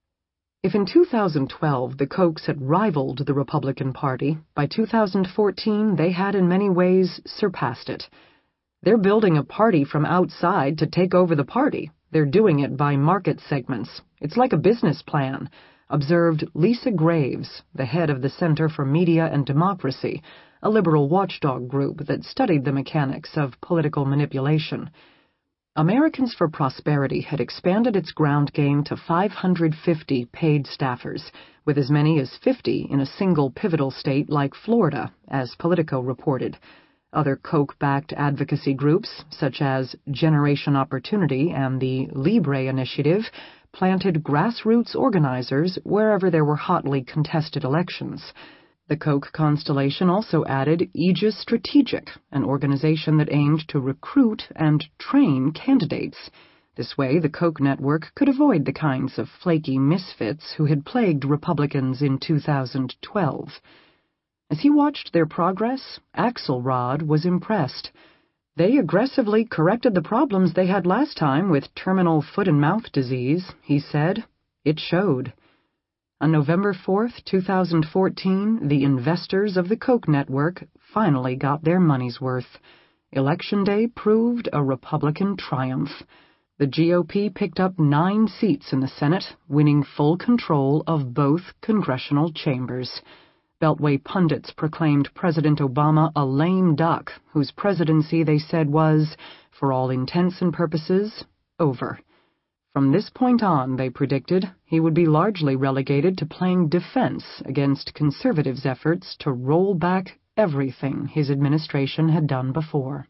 If in two thousand twelve the Kochs had rivaled the Republican Party, by two thousand fourteen they had in many ways surpassed it. They're building a party from outside to take over the party. They're doing it by market segments. It's like a business plan, observed Lisa Graves, the head of the Center for Media and Democracy, a liberal watchdog group that studied the mechanics of political manipulation. Americans for Prosperity had expanded its ground game to five hundred fifty paid staffers, with as many as fifty in a single pivotal state like Florida, as Politico reported. Other Koch-backed advocacy groups, such as Generation Opportunity and the Libre Initiative, planted grassroots organizers wherever there were hotly contested elections. The Koch constellation also added Aegis Strategic, an organization that aimed to recruit and train candidates. This way, the Koch network could avoid the kinds of flaky misfits who had plagued Republicans in two thousand twelve. As he watched their progress, Axelrod was impressed. They aggressively corrected the problems they had last time with terminal foot-and-mouth disease, he said. It showed. On November fourth, two thousand fourteen, the investors of the Koch network finally got their money's worth. Election Day proved a Republican triumph. The G O P picked up nine seats in the Senate, winning full control of both congressional chambers. Beltway pundits proclaimed President Obama a lame duck, whose presidency they said was, for all intents and purposes, over. From this point on, they predicted, he would be largely relegated to playing defense against conservatives' efforts to roll back everything his administration had done before.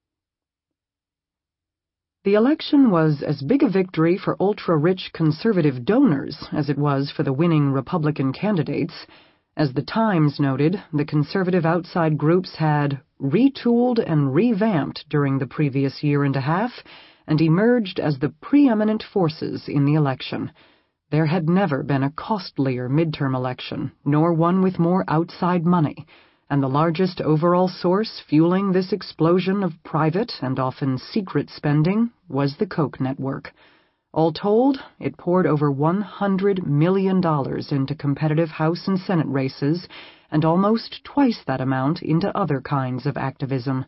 The election was as big a victory for ultra-rich conservative donors as it was for the winning Republican candidates. As the Times noted, the conservative outside groups had retooled and revamped during the previous year and a half and emerged as the preeminent forces in the election. There had never been a costlier midterm election, nor one with more outside money, and the largest overall source fueling this explosion of private and often secret spending was the Koch network. All told, it poured over one hundred million dollars into competitive House and Senate races and almost twice that amount into other kinds of activism.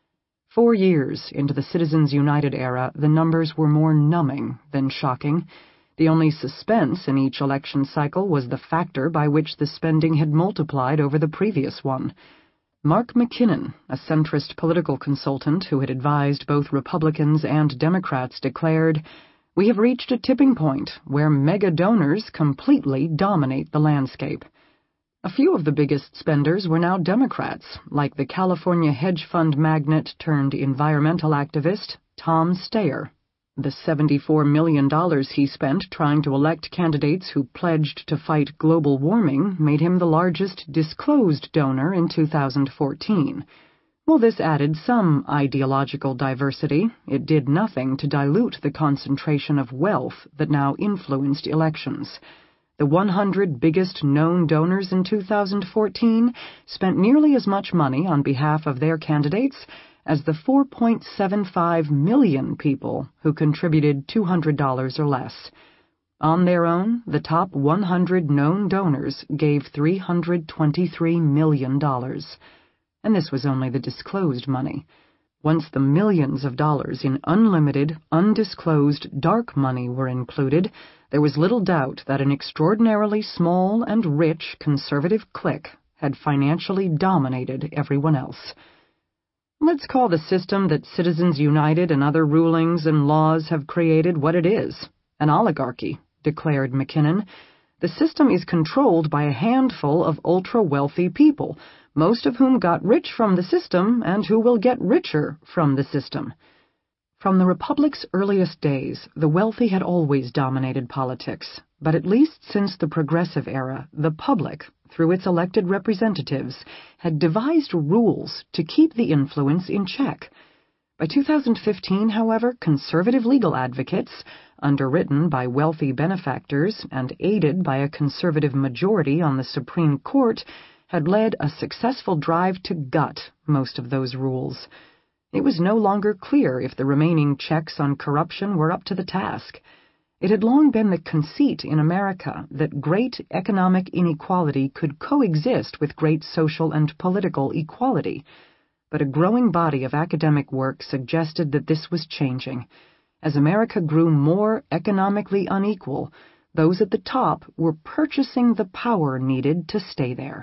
Four years into the Citizens United era, the numbers were more numbing than shocking. The only suspense in each election cycle was the factor by which the spending had multiplied over the previous one. Mark McKinnon, a centrist political consultant who had advised both Republicans and Democrats, declared, "We have reached a tipping point where mega donors completely dominate the landscape." A few of the biggest spenders were now Democrats, like the California hedge fund magnate turned environmental activist Tom Steyer. The seventy-four million dollars he spent trying to elect candidates who pledged to fight global warming made him the largest disclosed donor in two thousand fourteen. While this added some ideological diversity, it did nothing to dilute the concentration of wealth that now influenced elections. The one hundred biggest known donors in two thousand fourteen spent nearly as much money on behalf of their candidates as the four point seven five million people who contributed two hundred dollars or less. On their own, the top one hundred known donors gave three hundred twenty-three million dollars. And this was only the disclosed money. Once the millions of dollars in unlimited, undisclosed dark money were included, there was little doubt that an extraordinarily small and rich conservative clique had financially dominated everyone else. Let's call the system that Citizens United and other rulings and laws have created what it is, an oligarchy, declared McKinnon. The system is controlled by a handful of ultra-wealthy people, most of whom got rich from the system and who will get richer from the system. From the Republic's earliest days, the wealthy had always dominated politics, but at least since the Progressive era, the public, through its elected representatives, had devised rules to keep the influence in check. By two thousand fifteen, however, conservative legal advocates, underwritten by wealthy benefactors and aided by a conservative majority on the Supreme Court, had led a successful drive to gut most of those rules. It was no longer clear if the remaining checks on corruption were up to the task. It had long been the conceit in America that great economic inequality could coexist with great social and political equality, but a growing body of academic work suggested that this was changing. As America grew more economically unequal, those at the top were purchasing the power needed to stay there.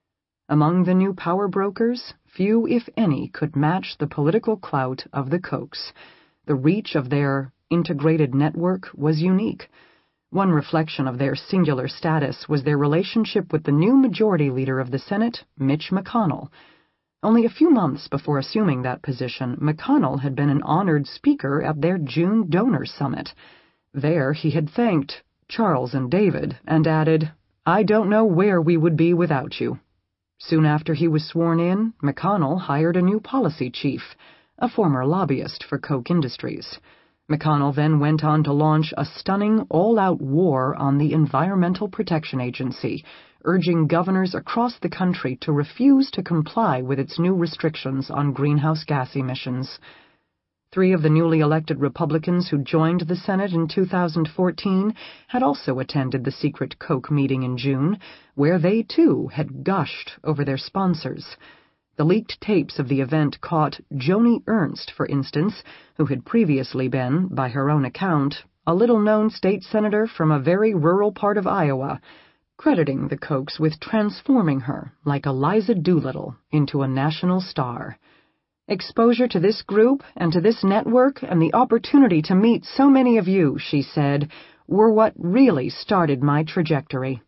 Among the new power brokers, few, if any, could match the political clout of the Kochs. The reach of their integrated network was unique. One reflection of their singular status was their relationship with the new majority leader of the Senate, Mitch McConnell. Only a few months before assuming that position, McConnell had been an honored speaker at their June donor summit. There he had thanked Charles and David and added, "I don't know where we would be without you." Soon after he was sworn in, McConnell hired a new policy chief, a former lobbyist for Koch Industries. McConnell then went on to launch a stunning all-out war on the Environmental Protection Agency, urging governors across the country to refuse to comply with its new restrictions on greenhouse gas emissions. Three of the newly elected Republicans who joined the Senate in two thousand fourteen had also attended the secret Koch meeting in June, where they, too, had gushed over their sponsors. The leaked tapes of the event caught Joni Ernst, for instance, who had previously been, by her own account, a little-known state senator from a very rural part of Iowa, crediting the Kochs with transforming her, like Eliza Doolittle, into a national star. "Exposure to this group and to this network and the opportunity to meet so many of you," she said, "were what really started my trajectory."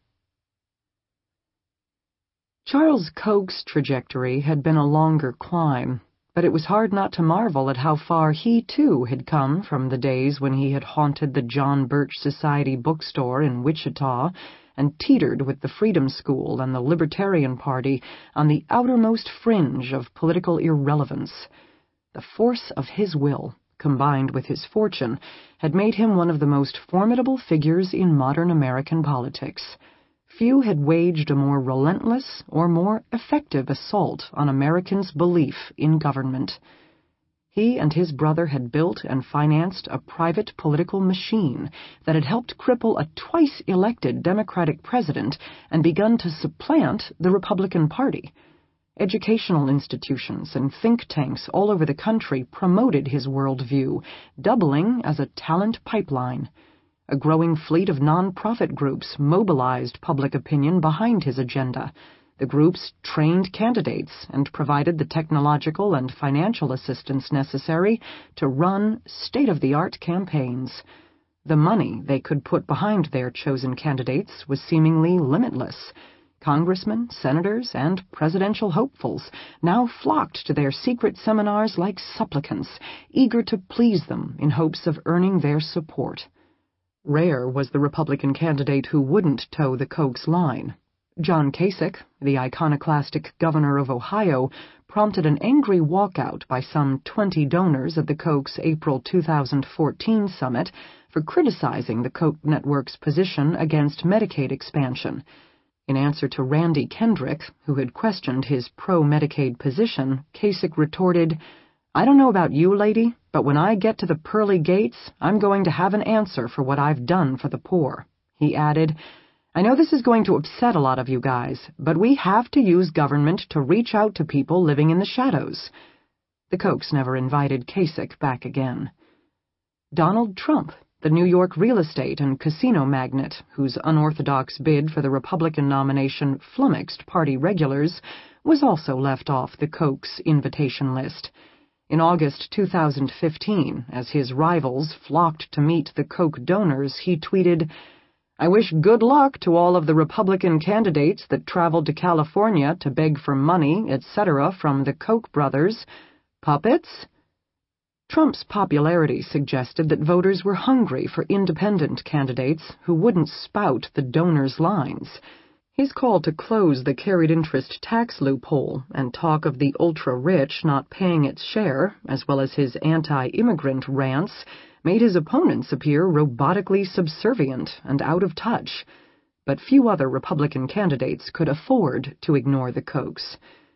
Charles Koch's trajectory had been a longer climb, but it was hard not to marvel at how far he, too, had come from the days when he had haunted the John Birch Society bookstore in Wichita and teetered with the Freedom School and the Libertarian Party on the outermost fringe of political irrelevance. The force of his will, combined with his fortune, had made him one of the most formidable figures in modern American politics. Few had waged a more relentless or more effective assault on Americans' belief in government. He and his brother had built and financed a private political machine that had helped cripple a twice-elected Democratic president and begun to supplant the Republican Party. Educational institutions and think tanks all over the country promoted his worldview, doubling as a talent pipeline. A growing fleet of non-profit groups mobilized public opinion behind his agenda. The groups trained candidates and provided the technological and financial assistance necessary to run state-of-the-art campaigns. The money they could put behind their chosen candidates was seemingly limitless. Congressmen, senators, and presidential hopefuls now flocked to their secret seminars like supplicants, eager to please them in hopes of earning their support. Rare was the Republican candidate who wouldn't toe the Koch's line. John Kasich, the iconoclastic governor of Ohio, prompted an angry walkout by some twenty donors at the Koch's April two thousand fourteen summit for criticizing the Koch network's position against Medicaid expansion. In answer to Randy Kendrick, who had questioned his pro-Medicaid position, Kasich retorted, "I don't know about you, lady, but when I get to the pearly gates, I'm going to have an answer for what I've done for the poor." He added, "I know this is going to upset a lot of you guys, but we have to use government to reach out to people living in the shadows." The Kochs never invited Kasich back again. Donald Trump, the New York real estate and casino magnate, whose unorthodox bid for the Republican nomination flummoxed party regulars, was also left off the Kochs' invitation list. In August two thousand fifteen, as his rivals flocked to meet the Koch donors, he tweeted, "I wish good luck to all of the Republican candidates that traveled to California to beg for money, et cetera from the Koch brothers. Puppets?" Trump's popularity suggested that voters were hungry for independent candidates who wouldn't spout the donors' lines. His call to close the carried interest tax loophole and talk of the ultra-rich not paying its share, as well as his anti-immigrant rants, made his opponents appear robotically subservient and out of touch. But few other Republican candidates could afford to ignore the Kochs.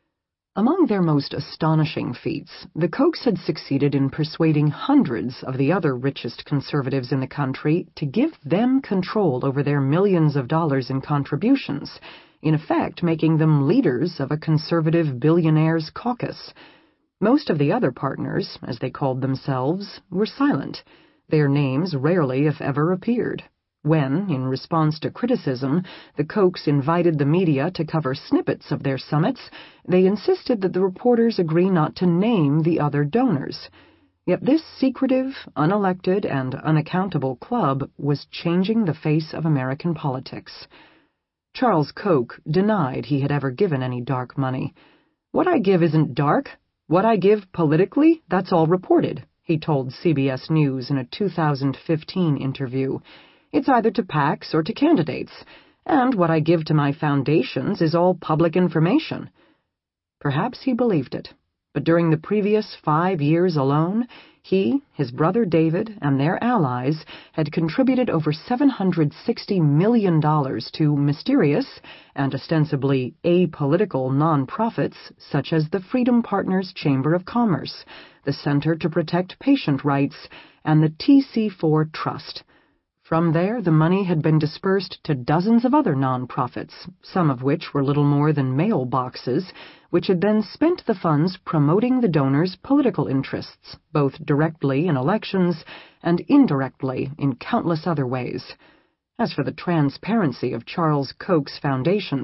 Among their most astonishing feats, the Kochs had succeeded in persuading hundreds of the other richest conservatives in the country to give them control over their millions of dollars in contributions, in effect making them leaders of a conservative billionaires' caucus. Most of the other partners, as they called themselves, were silent. Their names rarely, if ever, appeared. When, in response to criticism, the Kochs invited the media to cover snippets of their summits, they insisted that the reporters agree not to name the other donors. Yet this secretive, unelected, and unaccountable club was changing the face of American politics. Charles Koch denied he had ever given any dark money. "What I give isn't dark. What I give politically, that's all reported," he told C B S News in a two thousand fifteen interview. "It's either to PACs or to candidates, and what I give to my foundations is all public information." Perhaps he believed it, but during the previous five years alone, he, his brother David, and their allies had contributed over seven hundred sixty million dollars to mysterious and ostensibly apolitical nonprofits such as the Freedom Partners Chamber of Commerce, the Center to Protect Patient Rights, and the T C four Trust. From there, the money had been dispersed to dozens of other nonprofits, some of which were little more than mailboxes, which had then spent the funds promoting the donors' political interests, both directly in elections and indirectly in countless other ways. As for the transparency of Charles Koch's foundations,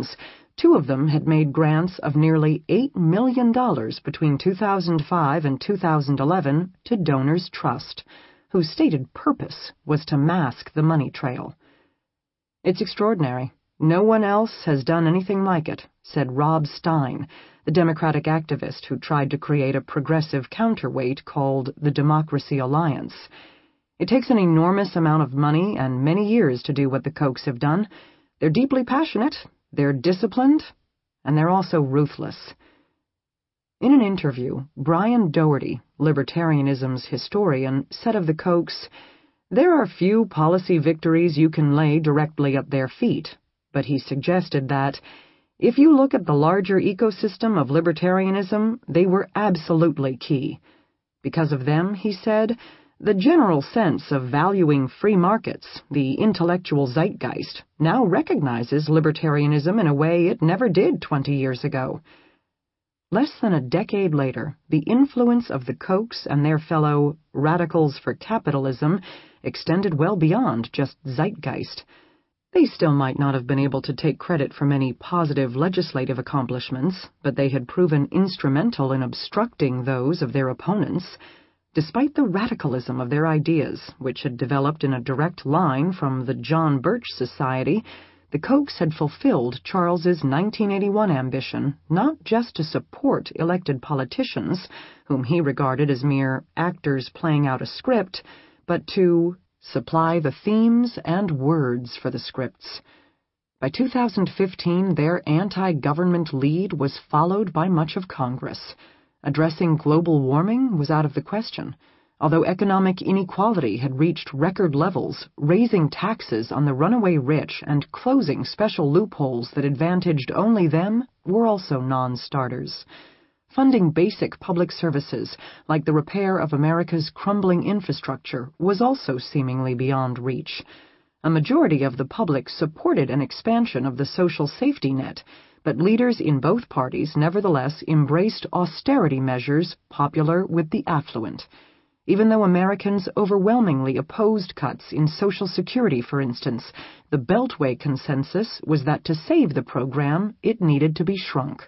Two of them had made grants of nearly eight million dollars between two thousand five and two thousand eleven to Donors Trust, whose stated purpose was to mask the money trail. "It's extraordinary. No one else has done anything like it," said Rob Stein, the Democratic activist who tried to create a progressive counterweight called the Democracy Alliance. "It takes an enormous amount of money and many years to do what the Kochs have done. They're deeply passionate, they're disciplined, and they're also ruthless." In an interview, Brian Doherty, libertarianism's historian, said of the Kochs, "There are few policy victories you can lay directly at their feet," but he suggested that, "If you look at the larger ecosystem of libertarianism, they were absolutely key. Because of them," he said, "the general sense of valuing free markets, the intellectual zeitgeist, now recognizes libertarianism in a way it never did twenty years ago." Less than a decade later, the influence of the Kochs and their fellow Radicals for Capitalism extended well beyond just zeitgeist. They still might not have been able to take credit for many positive legislative accomplishments, but they had proven instrumental in obstructing those of their opponents. Despite the radicalism of their ideas, which had developed in a direct line from the John Birch Society, the Kochs had fulfilled Charles's nineteen eighty-one ambition not just to support elected politicians, whom he regarded as mere actors playing out a script, but to supply the themes and words for the scripts. By two thousand fifteen, their anti-government lead was followed by much of Congress. Addressing global warming was out of the question. Although economic inequality had reached record levels, raising taxes on the runaway rich and closing special loopholes that advantaged only them were also non-starters. Funding basic public services, like the repair of America's crumbling infrastructure, was also seemingly beyond reach. A majority of the public supported an expansion of the social safety net, but leaders in both parties nevertheless embraced austerity measures popular with the affluent. Even though Americans overwhelmingly opposed cuts in Social Security, for instance, the Beltway consensus was that to save the program, it needed to be shrunk.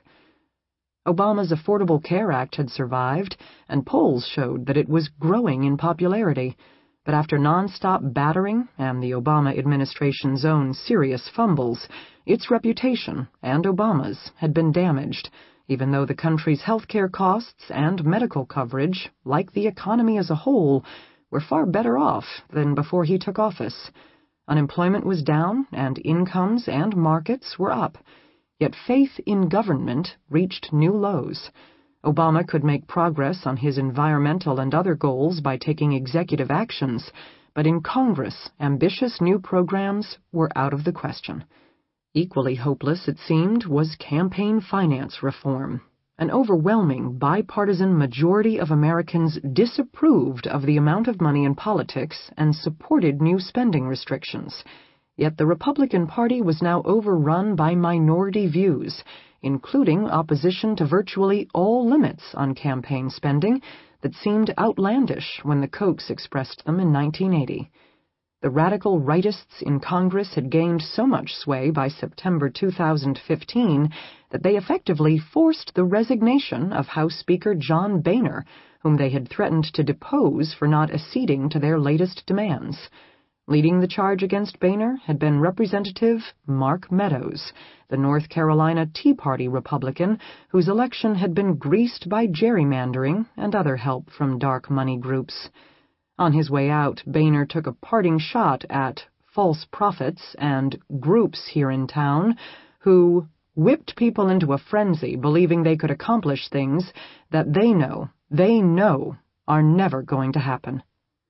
Obama's Affordable Care Act had survived, and polls showed that it was growing in popularity. But after nonstop battering and the Obama administration's own serious fumbles, its reputation, and Obama's, had been damaged, even though the country's health care costs and medical coverage, like the economy as a whole, were far better off than before he took office. Unemployment was down, and incomes and markets were up. Yet faith in government reached new lows. Obama could make progress on his environmental and other goals by taking executive actions, but in Congress, ambitious new programs were out of the question. Equally hopeless, it seemed, was campaign finance reform. An overwhelming bipartisan majority of Americans disapproved of the amount of money in politics and supported new spending restrictions. Yet the Republican Party was now overrun by minority views, including opposition to virtually all limits on campaign spending that seemed outlandish when the Kochs expressed them in nineteen eighty. The radical rightists in Congress had gained so much sway by September two thousand fifteen that they effectively forced the resignation of House Speaker John Boehner, whom they had threatened to depose for not acceding to their latest demands. Leading the charge against Boehner had been Representative Mark Meadows, the North Carolina Tea Party Republican whose election had been greased by gerrymandering and other help from dark money groups. On his way out, Boehner took a parting shot at false prophets and groups here in town who whipped people into a frenzy believing they could accomplish things that they know, they know, are never going to happen.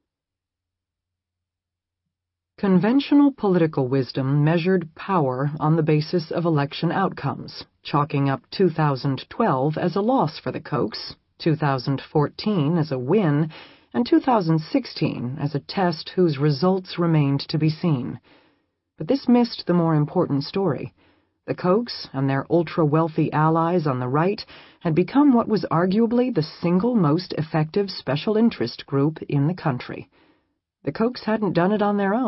Conventional political wisdom measured power on the basis of election outcomes, chalking up two thousand twelve as a loss for the Kochs, two thousand fourteen as a win, and two thousand sixteen as a test whose results remained to be seen. But this missed the more important story. The Kochs and their ultra-wealthy allies on the right had become what was arguably the single most effective special interest group in the country. The Kochs hadn't done it on their own.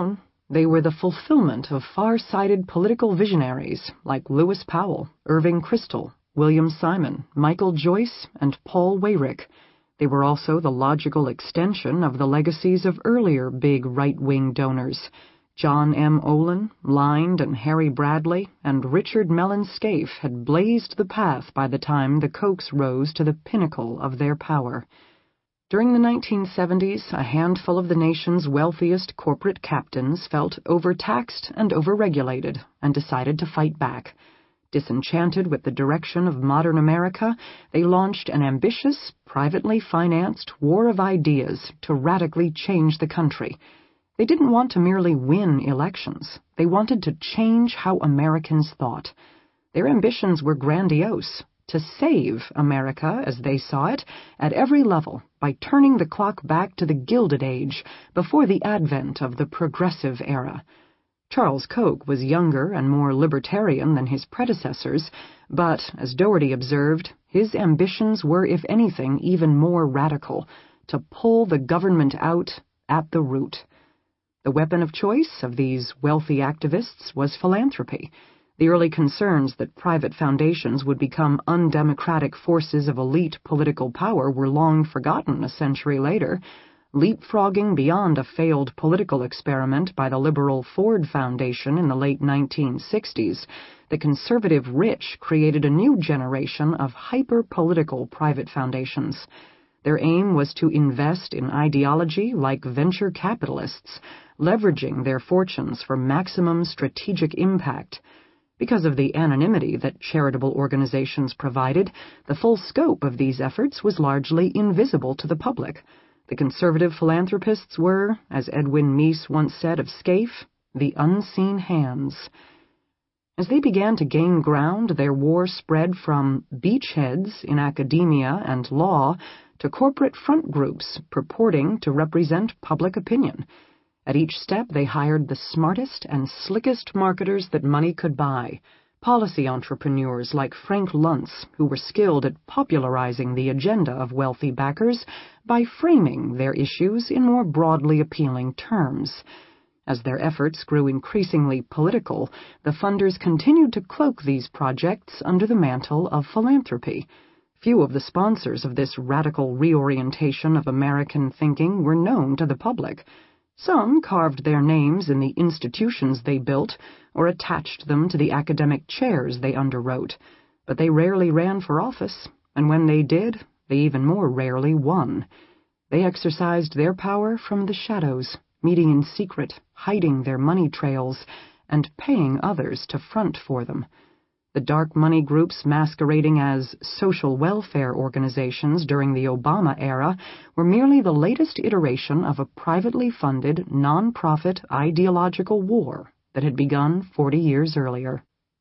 They were the fulfillment of far-sighted political visionaries like Lewis Powell, Irving Kristol, William Simon, Michael Joyce, and Paul Weyrich. They were also the logical extension of the legacies of earlier big right-wing donors. John M. Olin, Lynd and Harry Bradley, and Richard Mellon Scaife had blazed the path by the time the Kochs rose to the pinnacle of their power. During the nineteen seventies, a handful of the nation's wealthiest corporate captains felt overtaxed and overregulated and decided to fight back. Disenchanted with the direction of modern America, they launched an ambitious, privately financed war of ideas to radically change the country. They didn't want to merely win elections. They wanted to change how Americans thought. Their ambitions were grandiose, to save America, as they saw it, at every level by turning the clock back to the Gilded Age before the advent of the Progressive Era. Charles Koch was younger and more libertarian than his predecessors, but, as Doherty observed, his ambitions were, if anything, even more radical, to pull the government out at the root. The weapon of choice of these wealthy activists was philanthropy. The early concerns that private foundations would become undemocratic forces of elite political power were long forgotten a century later. Leapfrogging beyond a failed political experiment by the liberal Ford Foundation in the late nineteen sixties, the conservative rich created a new generation of hyper-political private foundations. Their aim was to invest in ideology like venture capitalists, leveraging their fortunes for maximum strategic impact. Because of the anonymity that charitable organizations provided, the full scope of these efforts was largely invisible to the public. The conservative philanthropists were, as Edwin Meese once said of Scaife, the unseen hands. As they began to gain ground, their war spread from beachheads in academia and law to corporate front groups purporting to represent public opinion. At each step, they hired the smartest and slickest marketers that money could buy, policy entrepreneurs like Frank Luntz, who were skilled at popularizing the agenda of wealthy backers by framing their issues in more broadly appealing terms. As their efforts grew increasingly political, the funders continued to cloak these projects under the mantle of philanthropy. Few of the sponsors of this radical reorientation of American thinking were known to the public. Some carved their names in the institutions they built or attached them to the academic chairs they underwrote, but they rarely ran for office, and when they did, they even more rarely won. They exercised their power from the shadows, meeting in secret, hiding their money trails, and paying others to front for them. The dark money groups masquerading as social welfare organizations during the Obama era were merely the latest iteration of a privately funded, non-profit ideological war that had begun forty years earlier.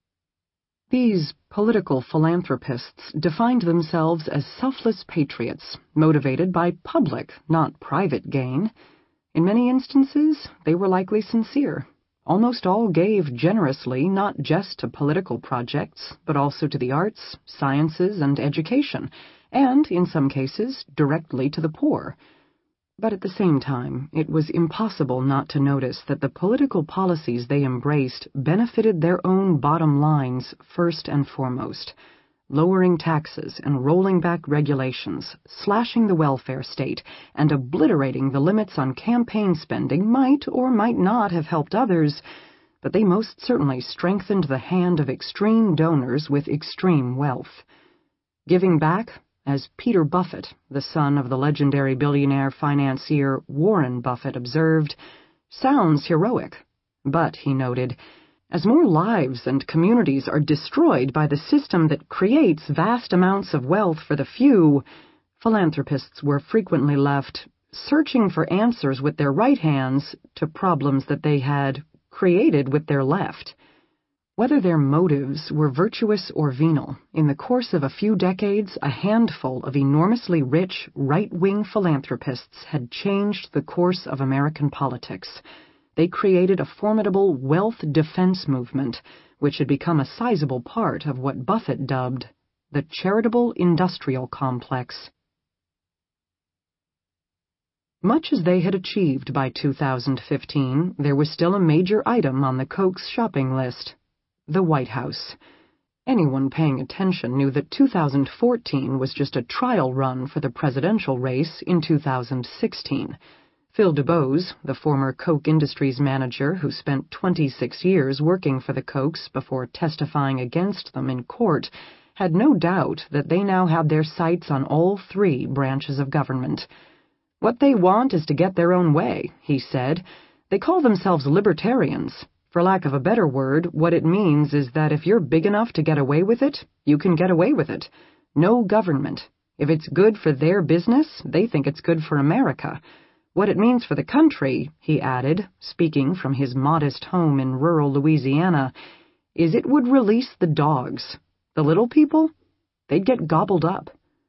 These political philanthropists defined themselves as selfless patriots, motivated by public, not private gain. In many instances, they were likely sincere. Almost all gave generously not just to political projects, but also to the arts, sciences, and education, and, in some cases, directly to the poor. But at the same time, it was impossible not to notice that the political policies they embraced benefited their own bottom lines first and foremost. Lowering taxes and rolling back regulations, slashing the welfare state, and obliterating the limits on campaign spending might or might not have helped others, but they most certainly strengthened the hand of extreme donors with extreme wealth. Giving back, as Peter Buffett, the son of the legendary billionaire financier Warren Buffett, observed, sounds heroic, but, he noted, as more lives and communities are destroyed by the system that creates vast amounts of wealth for the few, philanthropists were frequently left searching for answers with their right hands to problems that they had created with their left. Whether their motives were virtuous or venal, in the course of a few decades, a handful of enormously rich right-wing philanthropists had changed the course of American politics. They created a formidable wealth defense movement, which had become a sizable part of what Buffett dubbed the charitable industrial complex. Much as they had achieved by two thousand fifteen, there was still a major item on the Koch's shopping list: the White House. Anyone paying attention knew that two thousand fourteen was just a trial run for the presidential race in two thousand sixteen. Phil DuBose, the former Koch Industries manager who spent twenty-six years working for the Kochs before testifying against them in court, had no doubt that they now had their sights on all three branches of government. What they want is to get their own way, he said. They call themselves libertarians. For lack of a better word, what it means is that if you're big enough to get away with it, you can get away with it. No government. If it's good for their business, they think it's good for America. What it means for the country, he added, speaking from his modest home in rural Louisiana, is it would release the dogs. The little people? They'd get gobbled up.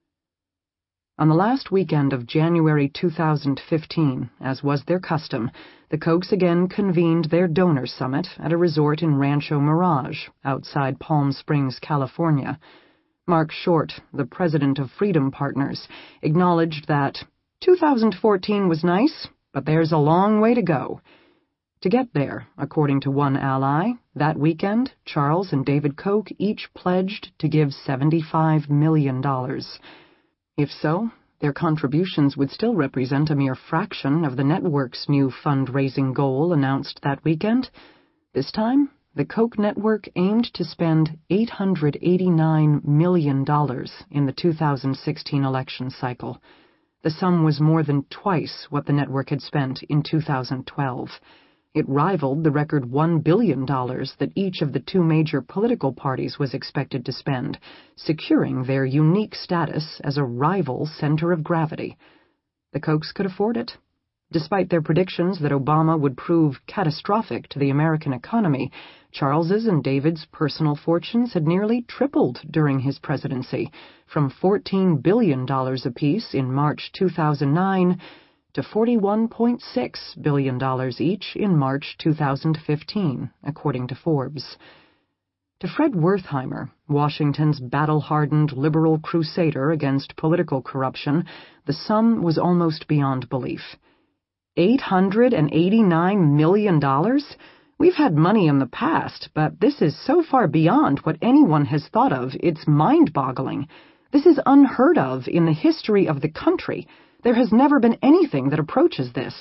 On the last weekend of January two thousand fifteen, as was their custom, the Kochs again convened their donor summit at a resort in Rancho Mirage, outside Palm Springs, California. Mark Short, the president of Freedom Partners, acknowledged that two thousand fourteen was nice, but there's a long way to go. To get there, according to one ally, that weekend, Charles and David Koch each pledged to give seventy-five million dollars. If so, their contributions would still represent a mere fraction of the network's new fundraising goal announced that weekend. This time, the Koch network aimed to spend eight hundred eighty-nine million dollars in the two thousand sixteen election cycle. The sum was more than twice what the network had spent in two thousand twelve. It rivaled the record one billion dollars that each of the two major political parties was expected to spend, securing their unique status as a rival center of gravity. The Kochs could afford it. Despite their predictions that Obama would prove catastrophic to the American economy, Charles's and David's personal fortunes had nearly tripled during his presidency, from fourteen billion dollars apiece in March two thousand nine to forty-one point six billion dollars each in March two thousand fifteen, according to Forbes. To Fred Wertheimer, Washington's battle-hardened liberal crusader against political corruption, the sum was almost beyond belief. eight hundred eighty-nine million dollars? We've had money in the past, but this is so far beyond what anyone has thought of, it's mind-boggling. This is unheard of in the history of the country. There has never been anything that approaches this.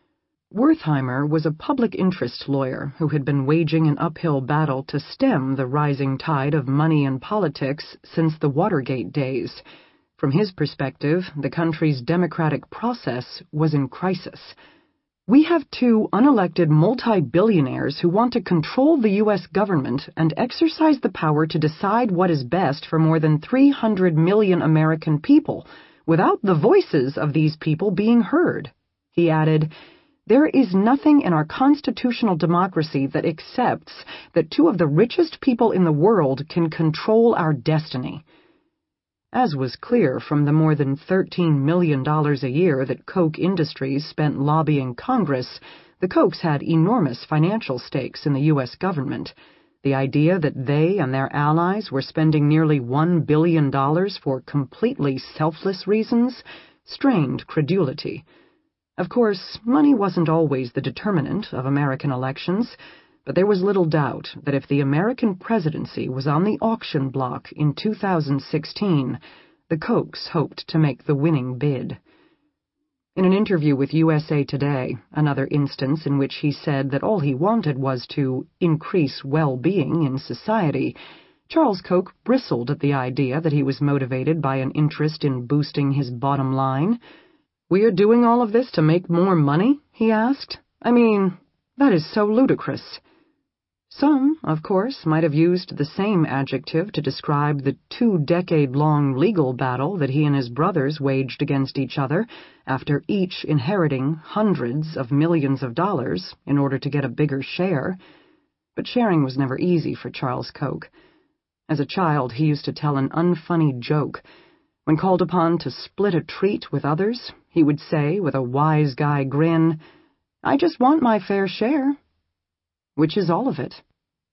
Wertheimer was a public interest lawyer who had been waging an uphill battle to stem the rising tide of money in politics since the Watergate days. From his perspective, the country's democratic process was in crisis. We have two unelected multi-billionaires who want to control the U S government and exercise the power to decide what is best for more than three hundred million American people, without the voices of these people being heard. He added, "There is nothing in our constitutional democracy that accepts that two of the richest people in the world can control our destiny." As was clear from the more than thirteen million dollars a year that Koch Industries spent lobbying Congress, the Kochs had enormous financial stakes in the U S government. The idea that they and their allies were spending nearly one billion dollars for completely selfless reasons strained credulity. Of course, money wasn't always the determinant of American elections, but there was little doubt that if the American presidency was on the auction block in two thousand sixteen, the Kochs hoped to make the winning bid. In an interview with U S A Today, another instance in which he said that all he wanted was to increase well-being in society, Charles Koch bristled at the idea that he was motivated by an interest in boosting his bottom line. "We are doing all of this to make more money?" he asked. "I mean, that is so ludicrous." Some, of course, might have used the same adjective to describe the two-decade-long legal battle that he and his brothers waged against each other, after each inheriting hundreds of millions of dollars in order to get a bigger share. But sharing was never easy for Charles Koch. As a child, he used to tell an unfunny joke. When called upon to split a treat with others, he would say, with a wise guy grin, "I just want my fair share." Which is all of it.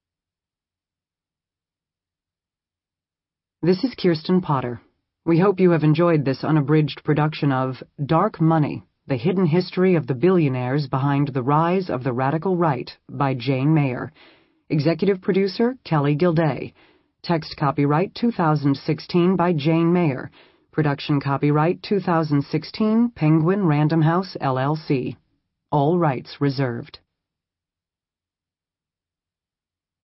This is Kirsten Potter. We hope you have enjoyed this unabridged production of Dark Money The Hidden History of the Billionaires Behind the Rise of the Radical Right by Jane Mayer. Executive Producer Kelly Gilday. Text copyright two thousand sixteen by Jane Mayer. Production copyright two thousand sixteen Penguin Random House, L L C. All rights reserved.